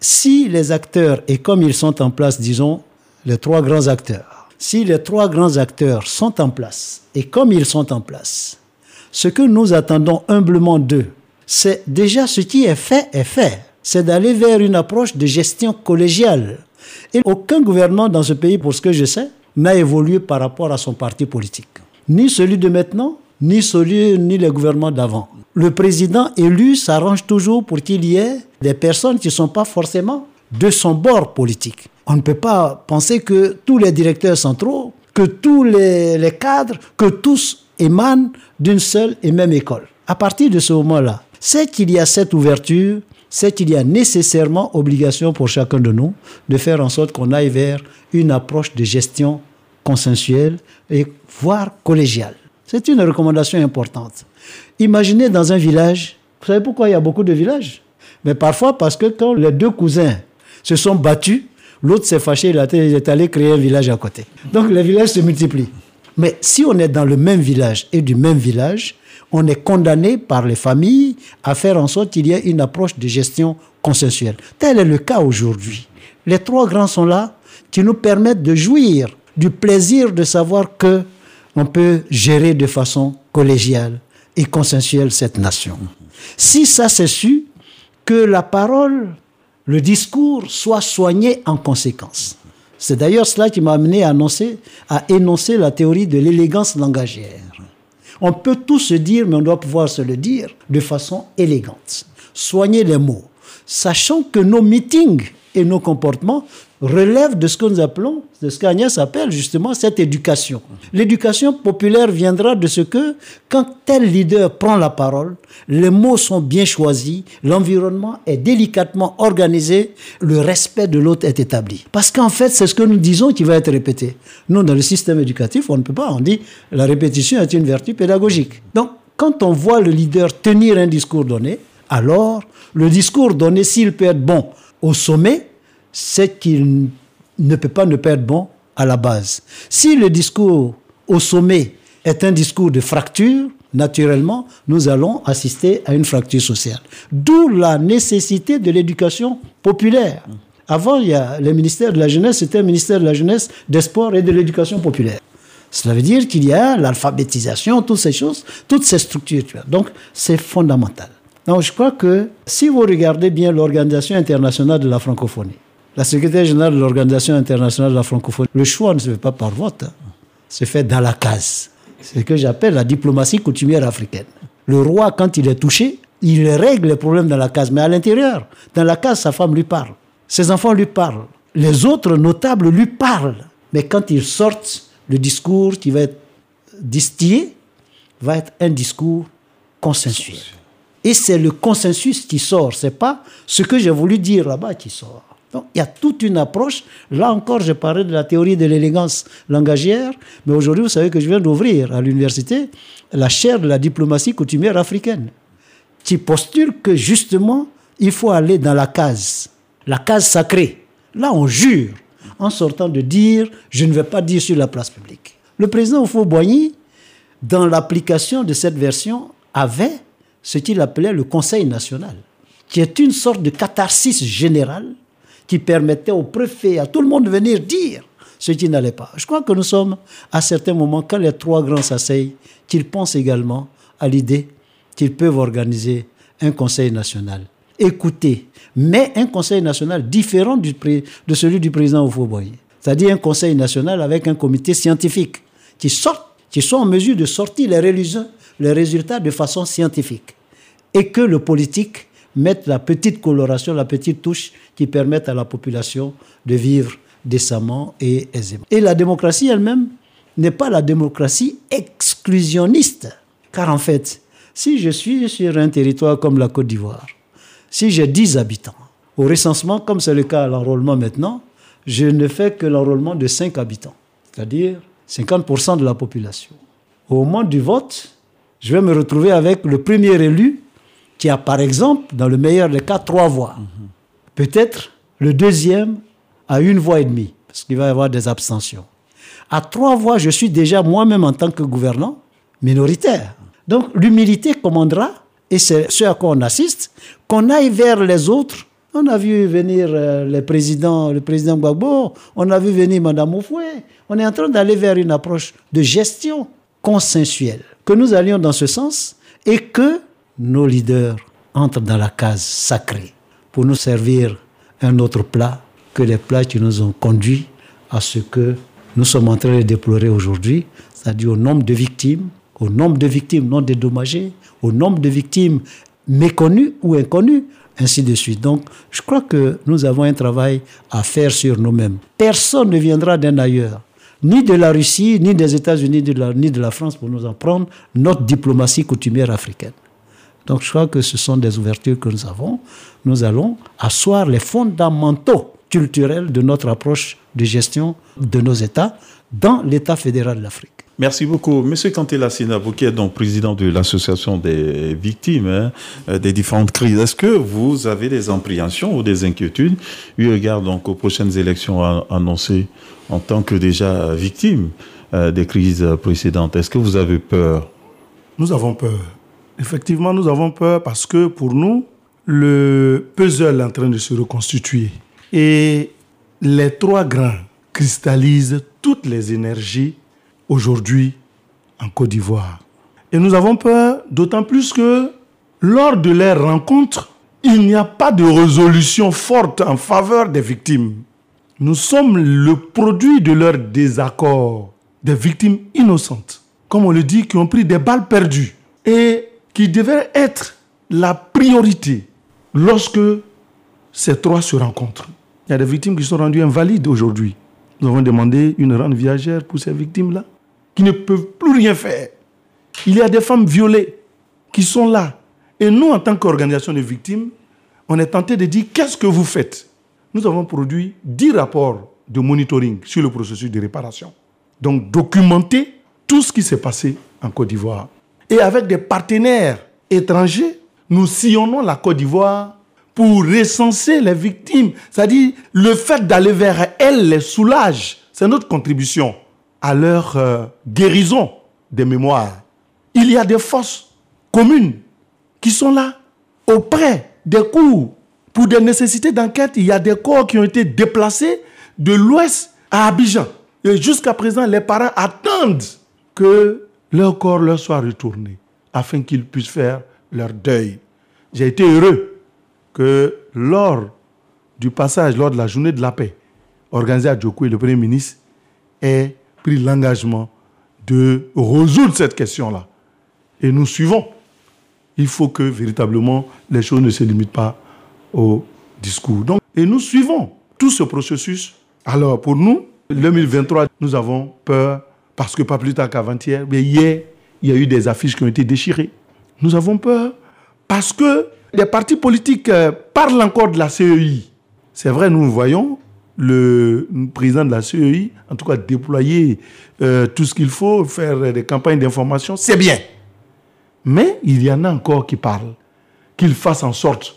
si les acteurs, et comme ils sont en place, disons, les 3 grands acteurs, si les 3 grands acteurs sont en place, et comme ils sont en place, ce que nous attendons humblement d'eux, c'est déjà ce qui est fait, c'est d'aller vers une approche de gestion collégiale. Et aucun gouvernement dans ce pays, pour ce que je sais, n'a évolué par rapport à son parti politique. Ni celui de maintenant, ni les gouvernements d'avant. Le président élu s'arrange toujours pour qu'il y ait des personnes qui ne sont pas forcément de son bord politique. On ne peut pas penser que tous les directeurs centraux, que tous les cadres, que tous émanent d'une seule et même école. À partir de ce moment-là, c'est qu'il y a cette ouverture, c'est qu'il y a nécessairement obligation pour chacun de nous de faire en sorte qu'on aille vers une approche de gestion consensuelle et voire collégiale. C'est une recommandation importante. Imaginez dans un village, vous savez pourquoi il y a beaucoup de villages? Mais parfois parce que quand les 2 cousins se sont battus, l'autre s'est fâché, il est allé créer un village à côté. Donc les villages se multiplient. Mais si on est dans le même village et du même village, on est condamné par les familles à faire en sorte qu'il y ait une approche de gestion consensuelle. Tel est le cas aujourd'hui. Les 3 grands sont là qui nous permettent de jouir du plaisir de savoir que on peut gérer de façon collégiale et consensuelle cette nation. Si ça c'est su, que la parole, le discours soit soigné en conséquence. C'est d'ailleurs cela qui m'a amené à énoncer la théorie de l'élégance langagière. On peut tout se dire, mais on doit pouvoir se le dire de façon élégante. Soigner les mots, sachant que nos meetings et nos comportements relèvent de ce que nous appelons, de ce qu'Agnès appelle justement cette éducation. L'éducation populaire viendra de ce que, quand tel leader prend la parole, les mots sont bien choisis, l'environnement est délicatement organisé, le respect de l'autre est établi. Parce qu'en fait, c'est ce que nous disons qui va être répété. Nous, dans le système éducatif, on ne peut pas, on dit la répétition est une vertu pédagogique. Donc, quand on voit le leader tenir un discours donné, alors, le discours donné, s'il peut être bon au sommet, c'est qu'il ne peut pas ne pas être bon à la base. Si le discours au sommet est un discours de fracture, naturellement, nous allons assister à une fracture sociale. D'où la nécessité de l'éducation populaire. Avant, il y a le ministère de la Jeunesse, c'était un ministère de la Jeunesse, des Sports et de l'Éducation populaire. Cela veut dire qu'il y a l'alphabétisation, toutes ces choses, toutes ces structures. Donc, c'est fondamental. Donc, je crois que si vous regardez bien l'Organisation internationale de la francophonie, la secrétaire générale de l'Organisation internationale de la francophonie, le choix ne se fait pas par vote, se fait dans la case. C'est ce que j'appelle la diplomatie coutumière africaine. Le roi, quand il est touché, il règle les problèmes dans la case, mais à l'intérieur, dans la case, sa femme lui parle, ses enfants lui parlent, les autres notables lui parlent. Mais quand ils sortent, le discours qui va être distillé va être un discours consensuel. Et c'est le consensus qui sort, c'est pas ce que j'ai voulu dire là-bas qui sort. Donc, il y a toute une approche. Là encore, je parlais de la théorie de l'élégance langagière, mais aujourd'hui, vous savez que je viens d'ouvrir à l'université la chaire de la diplomatie coutumière africaine, qui postule que justement, il faut aller dans la case sacrée. Là, on jure, en sortant de dire, je ne vais pas dire sur la place publique. Le président Houphouët-Boigny, dans l'application de cette version, avait ce qu'il appelait le Conseil national, qui est une sorte de catharsis générale qui permettait au préfet, à tout le monde de venir dire ce qui n'allait pas. Je crois que nous sommes, à certains moments, quand les 3 grands s'asseyent, qu'ils pensent également à l'idée qu'ils peuvent organiser un conseil national. Écoutez, mais un conseil national différent de celui du président Houphouët-Boigny. C'est-à-dire un conseil national avec un comité scientifique qui soit en mesure de sortir les résultats de façon scientifique. Et que le politique mette la petite coloration, la petite touche qui permette à la population de vivre décemment et aisément. Et la démocratie elle-même n'est pas la démocratie exclusionniste. Car en fait, si je suis sur un territoire comme la Côte d'Ivoire, si j'ai 10 habitants, au recensement, comme c'est le cas à l'enrôlement maintenant, je ne fais que l'enrôlement de 5 habitants, c'est-à-dire 50% de la population. Au moment du vote, je vais me retrouver avec le premier élu qui a, par exemple, dans le meilleur des cas, 3 voix. Peut-être le deuxième à 1 voix et demie, parce qu'il va y avoir des abstentions. À 3 voix, je suis déjà moi-même en tant que gouvernant minoritaire. Donc l'humilité commandera, et c'est ce à quoi on assiste, qu'on aille vers les autres. On a vu venir le président Gbagbo, on a vu venir Mme Oufoué. On est en train d'aller vers une approche de gestion consensuelle. Que nous allions dans ce sens et que nos leaders entrent dans la case sacrée pour nous servir un autre plat que les plats qui nous ont conduits à ce que nous sommes en train de déplorer aujourd'hui, c'est-à-dire au nombre de victimes non dédommagées, au nombre de victimes méconnues ou inconnues, ainsi de suite. Donc, je crois que nous avons un travail à faire sur nous-mêmes. Personne ne viendra d'un ailleurs, ni de la Russie, ni des États-Unis, ni de la France pour nous en prendre notre diplomatie coutumière africaine. Donc, je crois que ce sont des ouvertures que nous avons. Nous allons asseoir les fondamentaux culturels de notre approche de gestion de nos États dans l'État fédéral de l'Afrique. Merci beaucoup. Monsieur Kanté Lassina, vous qui êtes donc président de l'association des victimes des différentes crises, est-ce que vous avez des appréhensions ou des inquiétudes eu égard donc aux prochaines élections annoncées en tant que déjà victime des crises précédentes? Est-ce que vous avez peur? Nous avons peur. Effectivement, nous avons peur parce que pour nous, le puzzle est en train de se reconstituer. Et les 3 grains cristallisent toutes les énergies aujourd'hui en Côte d'Ivoire. Et nous avons peur d'autant plus que lors de leurs rencontres, il n'y a pas de résolution forte en faveur des victimes. Nous sommes le produit de leur désaccord, des victimes innocentes, comme on le dit, qui ont pris des balles perdues et qui devaient être la priorité lorsque ces 3 se rencontrent. Il y a des victimes qui sont rendues invalides aujourd'hui. Nous avons demandé une rente viagère pour ces victimes-là, qui ne peuvent plus rien faire. Il y a des femmes violées qui sont là. Et nous, en tant qu'organisation de victimes, on est tenté de dire, qu'est-ce que vous faites? Nous avons produit 10 rapports de monitoring sur le processus de réparation. Donc, documenter tout ce qui s'est passé en Côte d'Ivoire. Et avec des partenaires étrangers, nous sillonnons la Côte d'Ivoire pour recenser les victimes. C'est-à-dire, le fait d'aller vers elles les soulage. C'est notre contribution à leur guérison des mémoires. Il y a des forces communes qui sont là, auprès des cours. Pour des nécessités d'enquête, il y a des corps qui ont été déplacés de l'ouest à Abidjan. Et jusqu'à présent, les parents attendent que leur corps leur soit retourné afin qu'ils puissent faire leur deuil. J'ai été heureux que lors du passage, lors de la journée de la paix, organisée à Djokoué, le Premier ministre ait pris l'engagement de résoudre cette question-là. Et nous suivons. Il faut que véritablement les choses ne se limitent pas au discours. Donc, et nous suivons tout ce processus. Alors pour nous, 2023, nous avons peur parce que pas plus tard qu'avant-hier, mais hier, il y a eu des affiches qui ont été déchirées. Nous avons peur parce que les partis politiques parlent encore de la CEI. C'est vrai, nous voyons le président de la CEI, en tout cas déployer tout ce qu'il faut, faire des campagnes d'information, c'est bien. Mais il y en a encore qui parlent, qu'ils fassent en sorte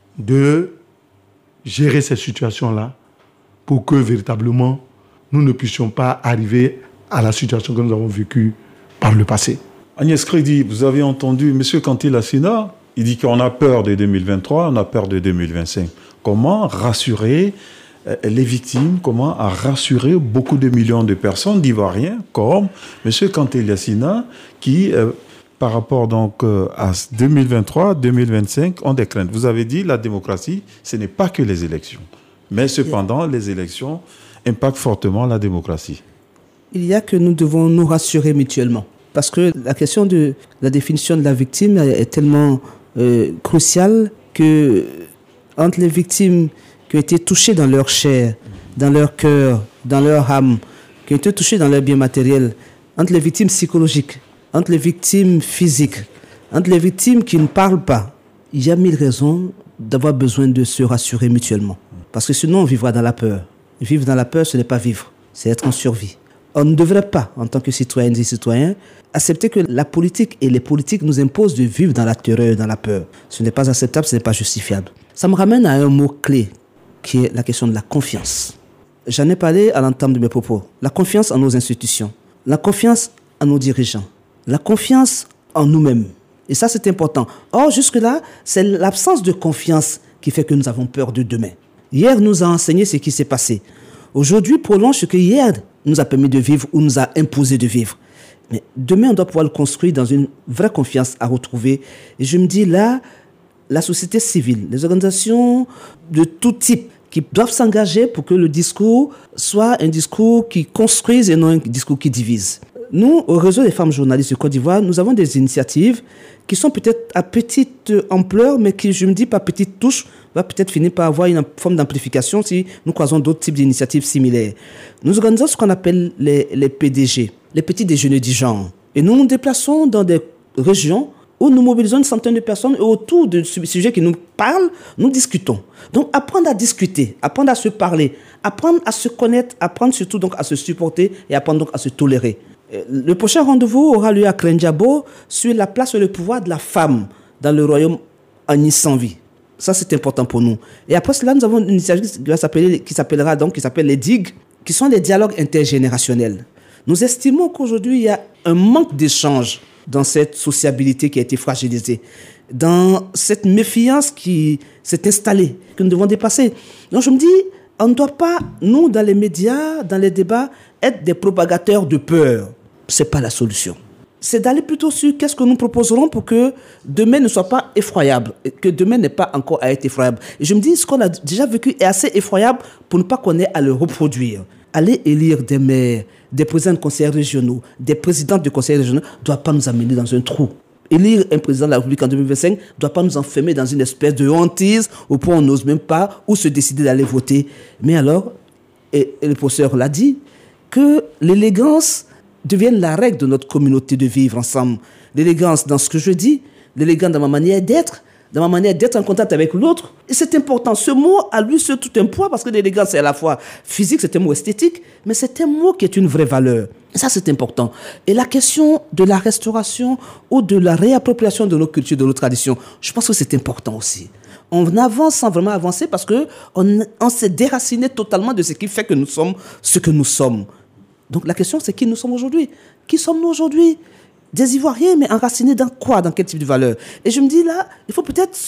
de gérer ces situations-là pour que véritablement nous ne puissions pas arriver à la situation que nous avons vécue par le passé. Agnès Crédit, vous avez entendu M. Kanté Lassina, il dit qu'on a peur de 2023, on a peur de 2025. Comment rassurer les victimes, comment rassurer beaucoup de millions de personnes, d'Ivoiriens, comme M. Kanté Lassina, qui, par rapport donc à 2023, 2025, ont des craintes. Vous avez dit la démocratie, ce n'est pas que les élections. Mais cependant, les élections impactent fortement la démocratie. Il y a que nous devons nous rassurer mutuellement. Parce que la question de la définition de la victime est tellement cruciale que entre les victimes qui ont été touchées dans leur chair dans leur cœur, dans leur âme, qui ont été touchés dans leur bien matériel, entre les victimes psychologiques, entre les victimes physiques, entre les victimes qui ne parlent pas. Il y a 1000 raisons d'avoir besoin de se rassurer mutuellement. Parce que sinon, on vivra dans la peur. Vivre dans la peur, ce n'est pas vivre, c'est être en survie. On ne devrait pas, en tant que citoyennes et citoyens, accepter que la politique et les politiques nous imposent de vivre dans la terreur, dans la peur. Ce n'est pas acceptable, ce n'est pas justifiable. Ça me ramène à un mot-clé, qui est la question de la confiance. J'en ai parlé à l'entame de mes propos. La confiance en nos institutions, la confiance en nos dirigeants, la confiance en nous-mêmes. Et ça, c'est important. Or, jusque-là, c'est l'absence de confiance qui fait que nous avons peur de demain. Hier nous a enseigné ce qui s'est passé. Aujourd'hui, prolonge ce que hier nous a permis de vivre ou nous a imposé de vivre. Mais demain, on doit pouvoir le construire dans une vraie confiance à retrouver. Et je me dis là, la société civile, les organisations de tout type qui doivent s'engager pour que le discours soit un discours qui construise et non un discours qui divise. Nous, au réseau des femmes journalistes de Côte d'Ivoire, nous avons des initiatives qui sont peut-être à petite ampleur, mais qui, je me dis, par petite touche, va peut-être finir par avoir une forme d'amplification si nous croisons d'autres types d'initiatives similaires. Nous organisons ce qu'on appelle les PDG, les petits déjeuners du genre. Et nous nous déplaçons dans des régions où nous mobilisons une centaine de personnes et autour de ce sujet qui nous parle, nous discutons. Donc, apprendre à discuter, apprendre à se parler, apprendre à se connaître, apprendre surtout donc à se supporter et apprendre donc à se tolérer. Le prochain rendez-vous aura lieu à Krenjabo sur la place et le pouvoir de la femme dans le royaume en Nissanvi. Ça, c'est important pour nous. Et après cela, nous avons une initiative qui s'appelle les DIG, qui sont des dialogues intergénérationnels. Nous estimons qu'aujourd'hui, il y a un manque d'échange dans cette sociabilité qui a été fragilisée, dans cette méfiance qui s'est installée, que nous devons dépasser. Donc je me dis, on ne doit pas, nous, dans les médias, dans les débats, être des propagateurs de peur. Ce n'est pas la solution. C'est d'aller plutôt sur qu'est-ce que nous proposerons pour que demain ne soit pas effroyable, que demain n'ait pas encore à être effroyable. Et je me dis, ce qu'on a déjà vécu est assez effroyable pour ne pas qu'on ait à le reproduire. Aller élire des maires, des présidents de conseils régionaux, des présidents de conseils régionaux ne doit pas nous amener dans un trou. Élire un président de la République en 2025 ne doit pas nous enfermer dans une espèce de hantise au point où on n'ose même pas ou se décider d'aller voter. Mais alors, et le professeur l'a dit, que l'élégance devienne la règle de notre communauté de vivre ensemble. L'élégance dans ce que je dis, l'élégance dans ma manière d'être en contact avec l'autre. Et c'est important. Ce mot a lui seul tout un poids parce que l'élégance est à la fois physique, c'est un mot esthétique, mais c'est un mot qui est une vraie valeur. Et ça, c'est important. Et la question de la restauration ou de la réappropriation de nos cultures, de nos traditions, je pense que c'est important aussi. On avance sans vraiment avancer parce qu'on s'est déraciné totalement de ce qui fait que nous sommes ce que nous sommes. Donc la question, c'est qui nous sommes aujourd'hui. Qui sommes-nous aujourd'hui ? Des Ivoiriens, mais enracinés dans quoi ? Dans quel type de valeur ? Et je me dis là, il faut peut-être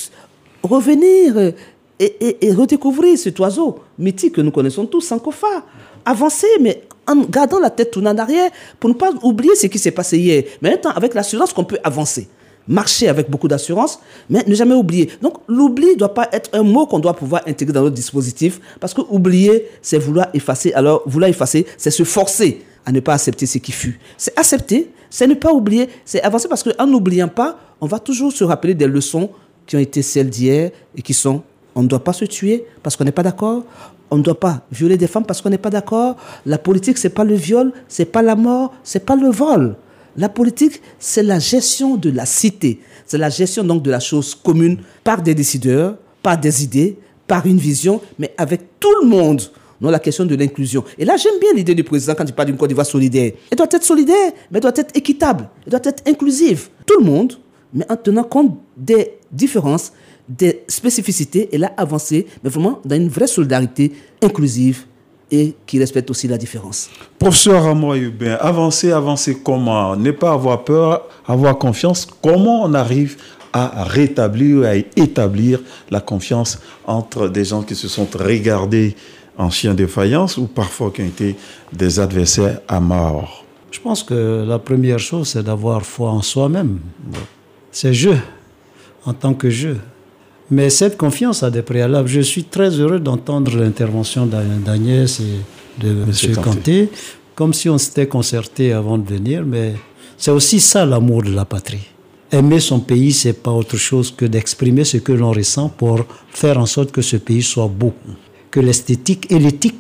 revenir et redécouvrir cet oiseau mythique que nous connaissons tous, Sankofa. Avancer, mais en gardant la tête tournée en arrière pour ne pas oublier ce qui s'est passé hier. Mais en même temps, avec l'assurance qu'on peut avancer. Marcher avec beaucoup d'assurance, mais ne jamais oublier. Donc, l'oubli ne doit pas être un mot qu'on doit pouvoir intégrer dans notre dispositif, parce que oublier, c'est vouloir effacer. Alors, vouloir effacer, c'est se forcer à ne pas accepter ce qui fut. C'est accepter, c'est ne pas oublier, c'est avancer, parce qu'en n'oubliant pas, on va toujours se rappeler des leçons qui ont été celles d'hier et qui sont, on ne doit pas se tuer parce qu'on n'est pas d'accord, on ne doit pas violer des femmes parce qu'on n'est pas d'accord, la politique, c'est pas le viol, c'est pas la mort, c'est pas le vol. La politique, c'est la gestion de la cité. C'est la gestion donc de la chose commune par des décideurs, par des idées, par une vision, mais avec tout le monde. Non, la question de l'inclusion. Et là, j'aime bien l'idée du président quand il parle d'une Côte d'Ivoire solidaire. Elle doit être solidaire, mais elle doit être équitable. Elle doit être inclusive. Tout le monde, mais en tenant compte des différences, des spécificités, et là, avancer, mais vraiment dans une vraie solidarité inclusive et qui respecte aussi la différence. Professeur Amoy-Hubin, avancer comment ? Ne pas avoir peur, avoir confiance. Comment on arrive à rétablir, à établir la confiance entre des gens qui se sont regardés en chiens de faïence ou parfois qui ont été des adversaires à mort ? Je pense que la première chose, c'est d'avoir foi en soi-même. C'est je, en tant que je. Mais cette confiance a des préalables. Je suis très heureux d'entendre l'intervention d'Agnès et de M. Kanté, comme si on s'était concerté avant de venir, mais c'est aussi ça l'amour de la patrie. Aimer son pays, c'est pas autre chose que d'exprimer ce que l'on ressent pour faire en sorte que ce pays soit beau, que l'esthétique et l'éthique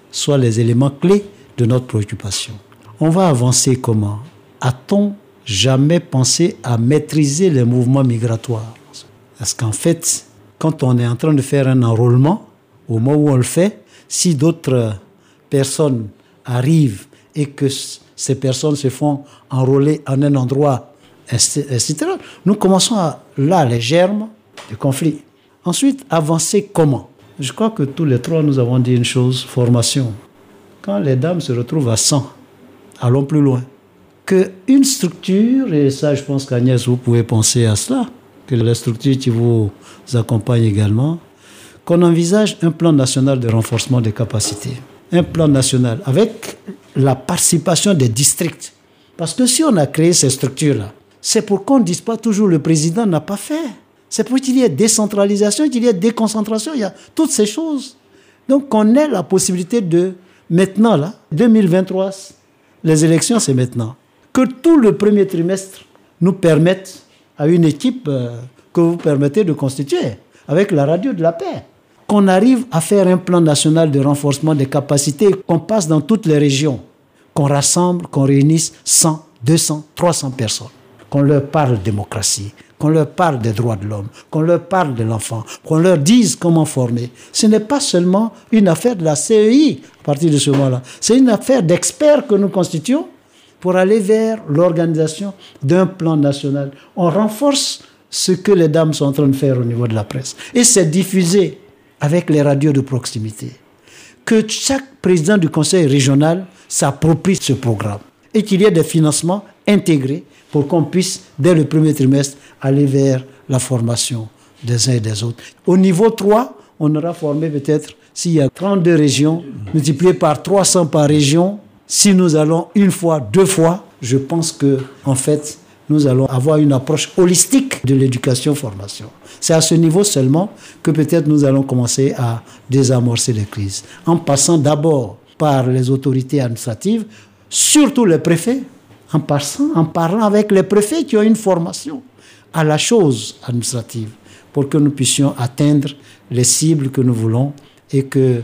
soient les éléments clés de notre préoccupation. On va avancer comment? A-t-on jamais pensé à maîtriser les mouvements migratoires? Parce qu'en fait, quand on est en train de faire un enrôlement, au moment où on le fait, si d'autres personnes arrivent et que ces personnes se font enrôler en un endroit, etc., nous commençons là les germes du conflit. Ensuite, avancer comment? Je crois que tous les trois, nous avons dit une chose, formation. Quand les dames se retrouvent à 100, allons plus loin. Qu'une structure, et ça je pense qu'Agnès, vous pouvez penser à cela, que la structure qui vous accompagne également, qu'on envisage un plan national de renforcement des capacités. Un plan national avec la participation des districts. Parce que si on a créé ces structures-là, c'est pour qu'on ne dise pas toujours le président n'a pas fait. C'est pour qu'il y ait décentralisation, qu'il y ait déconcentration, il y a toutes ces choses. Donc qu'on ait la possibilité de, maintenant là, 2023, les élections c'est maintenant, que tout le premier trimestre nous permette à une équipe que vous permettez de constituer, avec la radio de la paix, qu'on arrive à faire un plan national de renforcement des capacités, qu'on passe dans toutes les régions, qu'on rassemble, qu'on réunisse 100, 200, 300 personnes, qu'on leur parle démocratie, qu'on leur parle des droits de l'homme, qu'on leur parle de l'enfant, qu'on leur dise comment former. Ce n'est pas seulement une affaire de la CEI à partir de ce moment-là. C'est une affaire d'experts que nous constituons pour aller vers l'organisation d'un plan national. On renforce ce que les dames sont en train de faire au niveau de la presse. Et c'est diffusé avec les radios de proximité. Que chaque président du conseil régional s'approprie ce programme et qu'il y ait des financements intégrés pour qu'on puisse, dès le premier trimestre, aller vers la formation des uns et des autres. Au niveau 3, on aura formé peut-être, s'il y a 32 régions, multiplié par 300 par région, si nous allons une fois, 2 fois, je pense que, en fait, nous allons avoir une approche holistique de l'éducation-formation. C'est à ce niveau seulement que peut-être nous allons commencer à désamorcer les crises. En passant d'abord par les autorités administratives, surtout les préfets, en parlant avec les préfets qui ont une formation à la chose administrative pour que nous puissions atteindre les cibles que nous voulons et que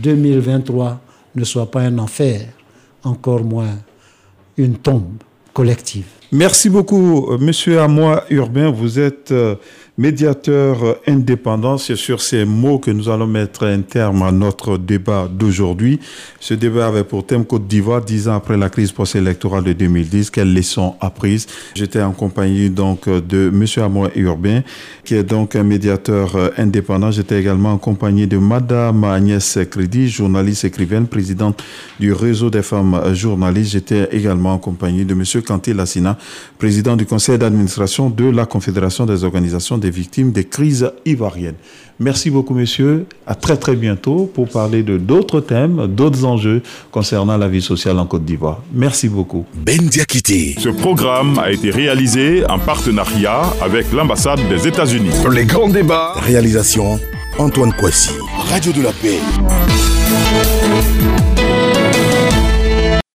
2023 ne soit pas un enfer, encore moins une tombe collective. Merci beaucoup, Monsieur Amoy Urbain. Vous êtes médiateur indépendant. C'est sur ces mots que nous allons mettre un terme à notre débat d'aujourd'hui. Ce débat avait pour thème Côte d'Ivoire, 10 ans après la crise post-électorale de 2010. Quelles leçons apprises? J'étais en compagnie donc de Monsieur Amoy Urbain, qui est donc un médiateur indépendant. J'étais également en compagnie de Madame Agnès Crédit, journaliste écrivaine, présidente du réseau des femmes journalistes. J'étais également en compagnie de Monsieur Kanté Lassina, président du conseil d'administration de la Confédération des organisations des victimes des crises ivoiriennes. Merci beaucoup, messieurs. À très, très bientôt pour parler de d'autres thèmes, d'autres enjeux concernant la vie sociale en Côte d'Ivoire. Merci beaucoup. Ben Diakité. Ce programme a été réalisé en partenariat avec l'ambassade des États-Unis. Les grands débats. Réalisation Antoine Kouassi. Radio de la Paix.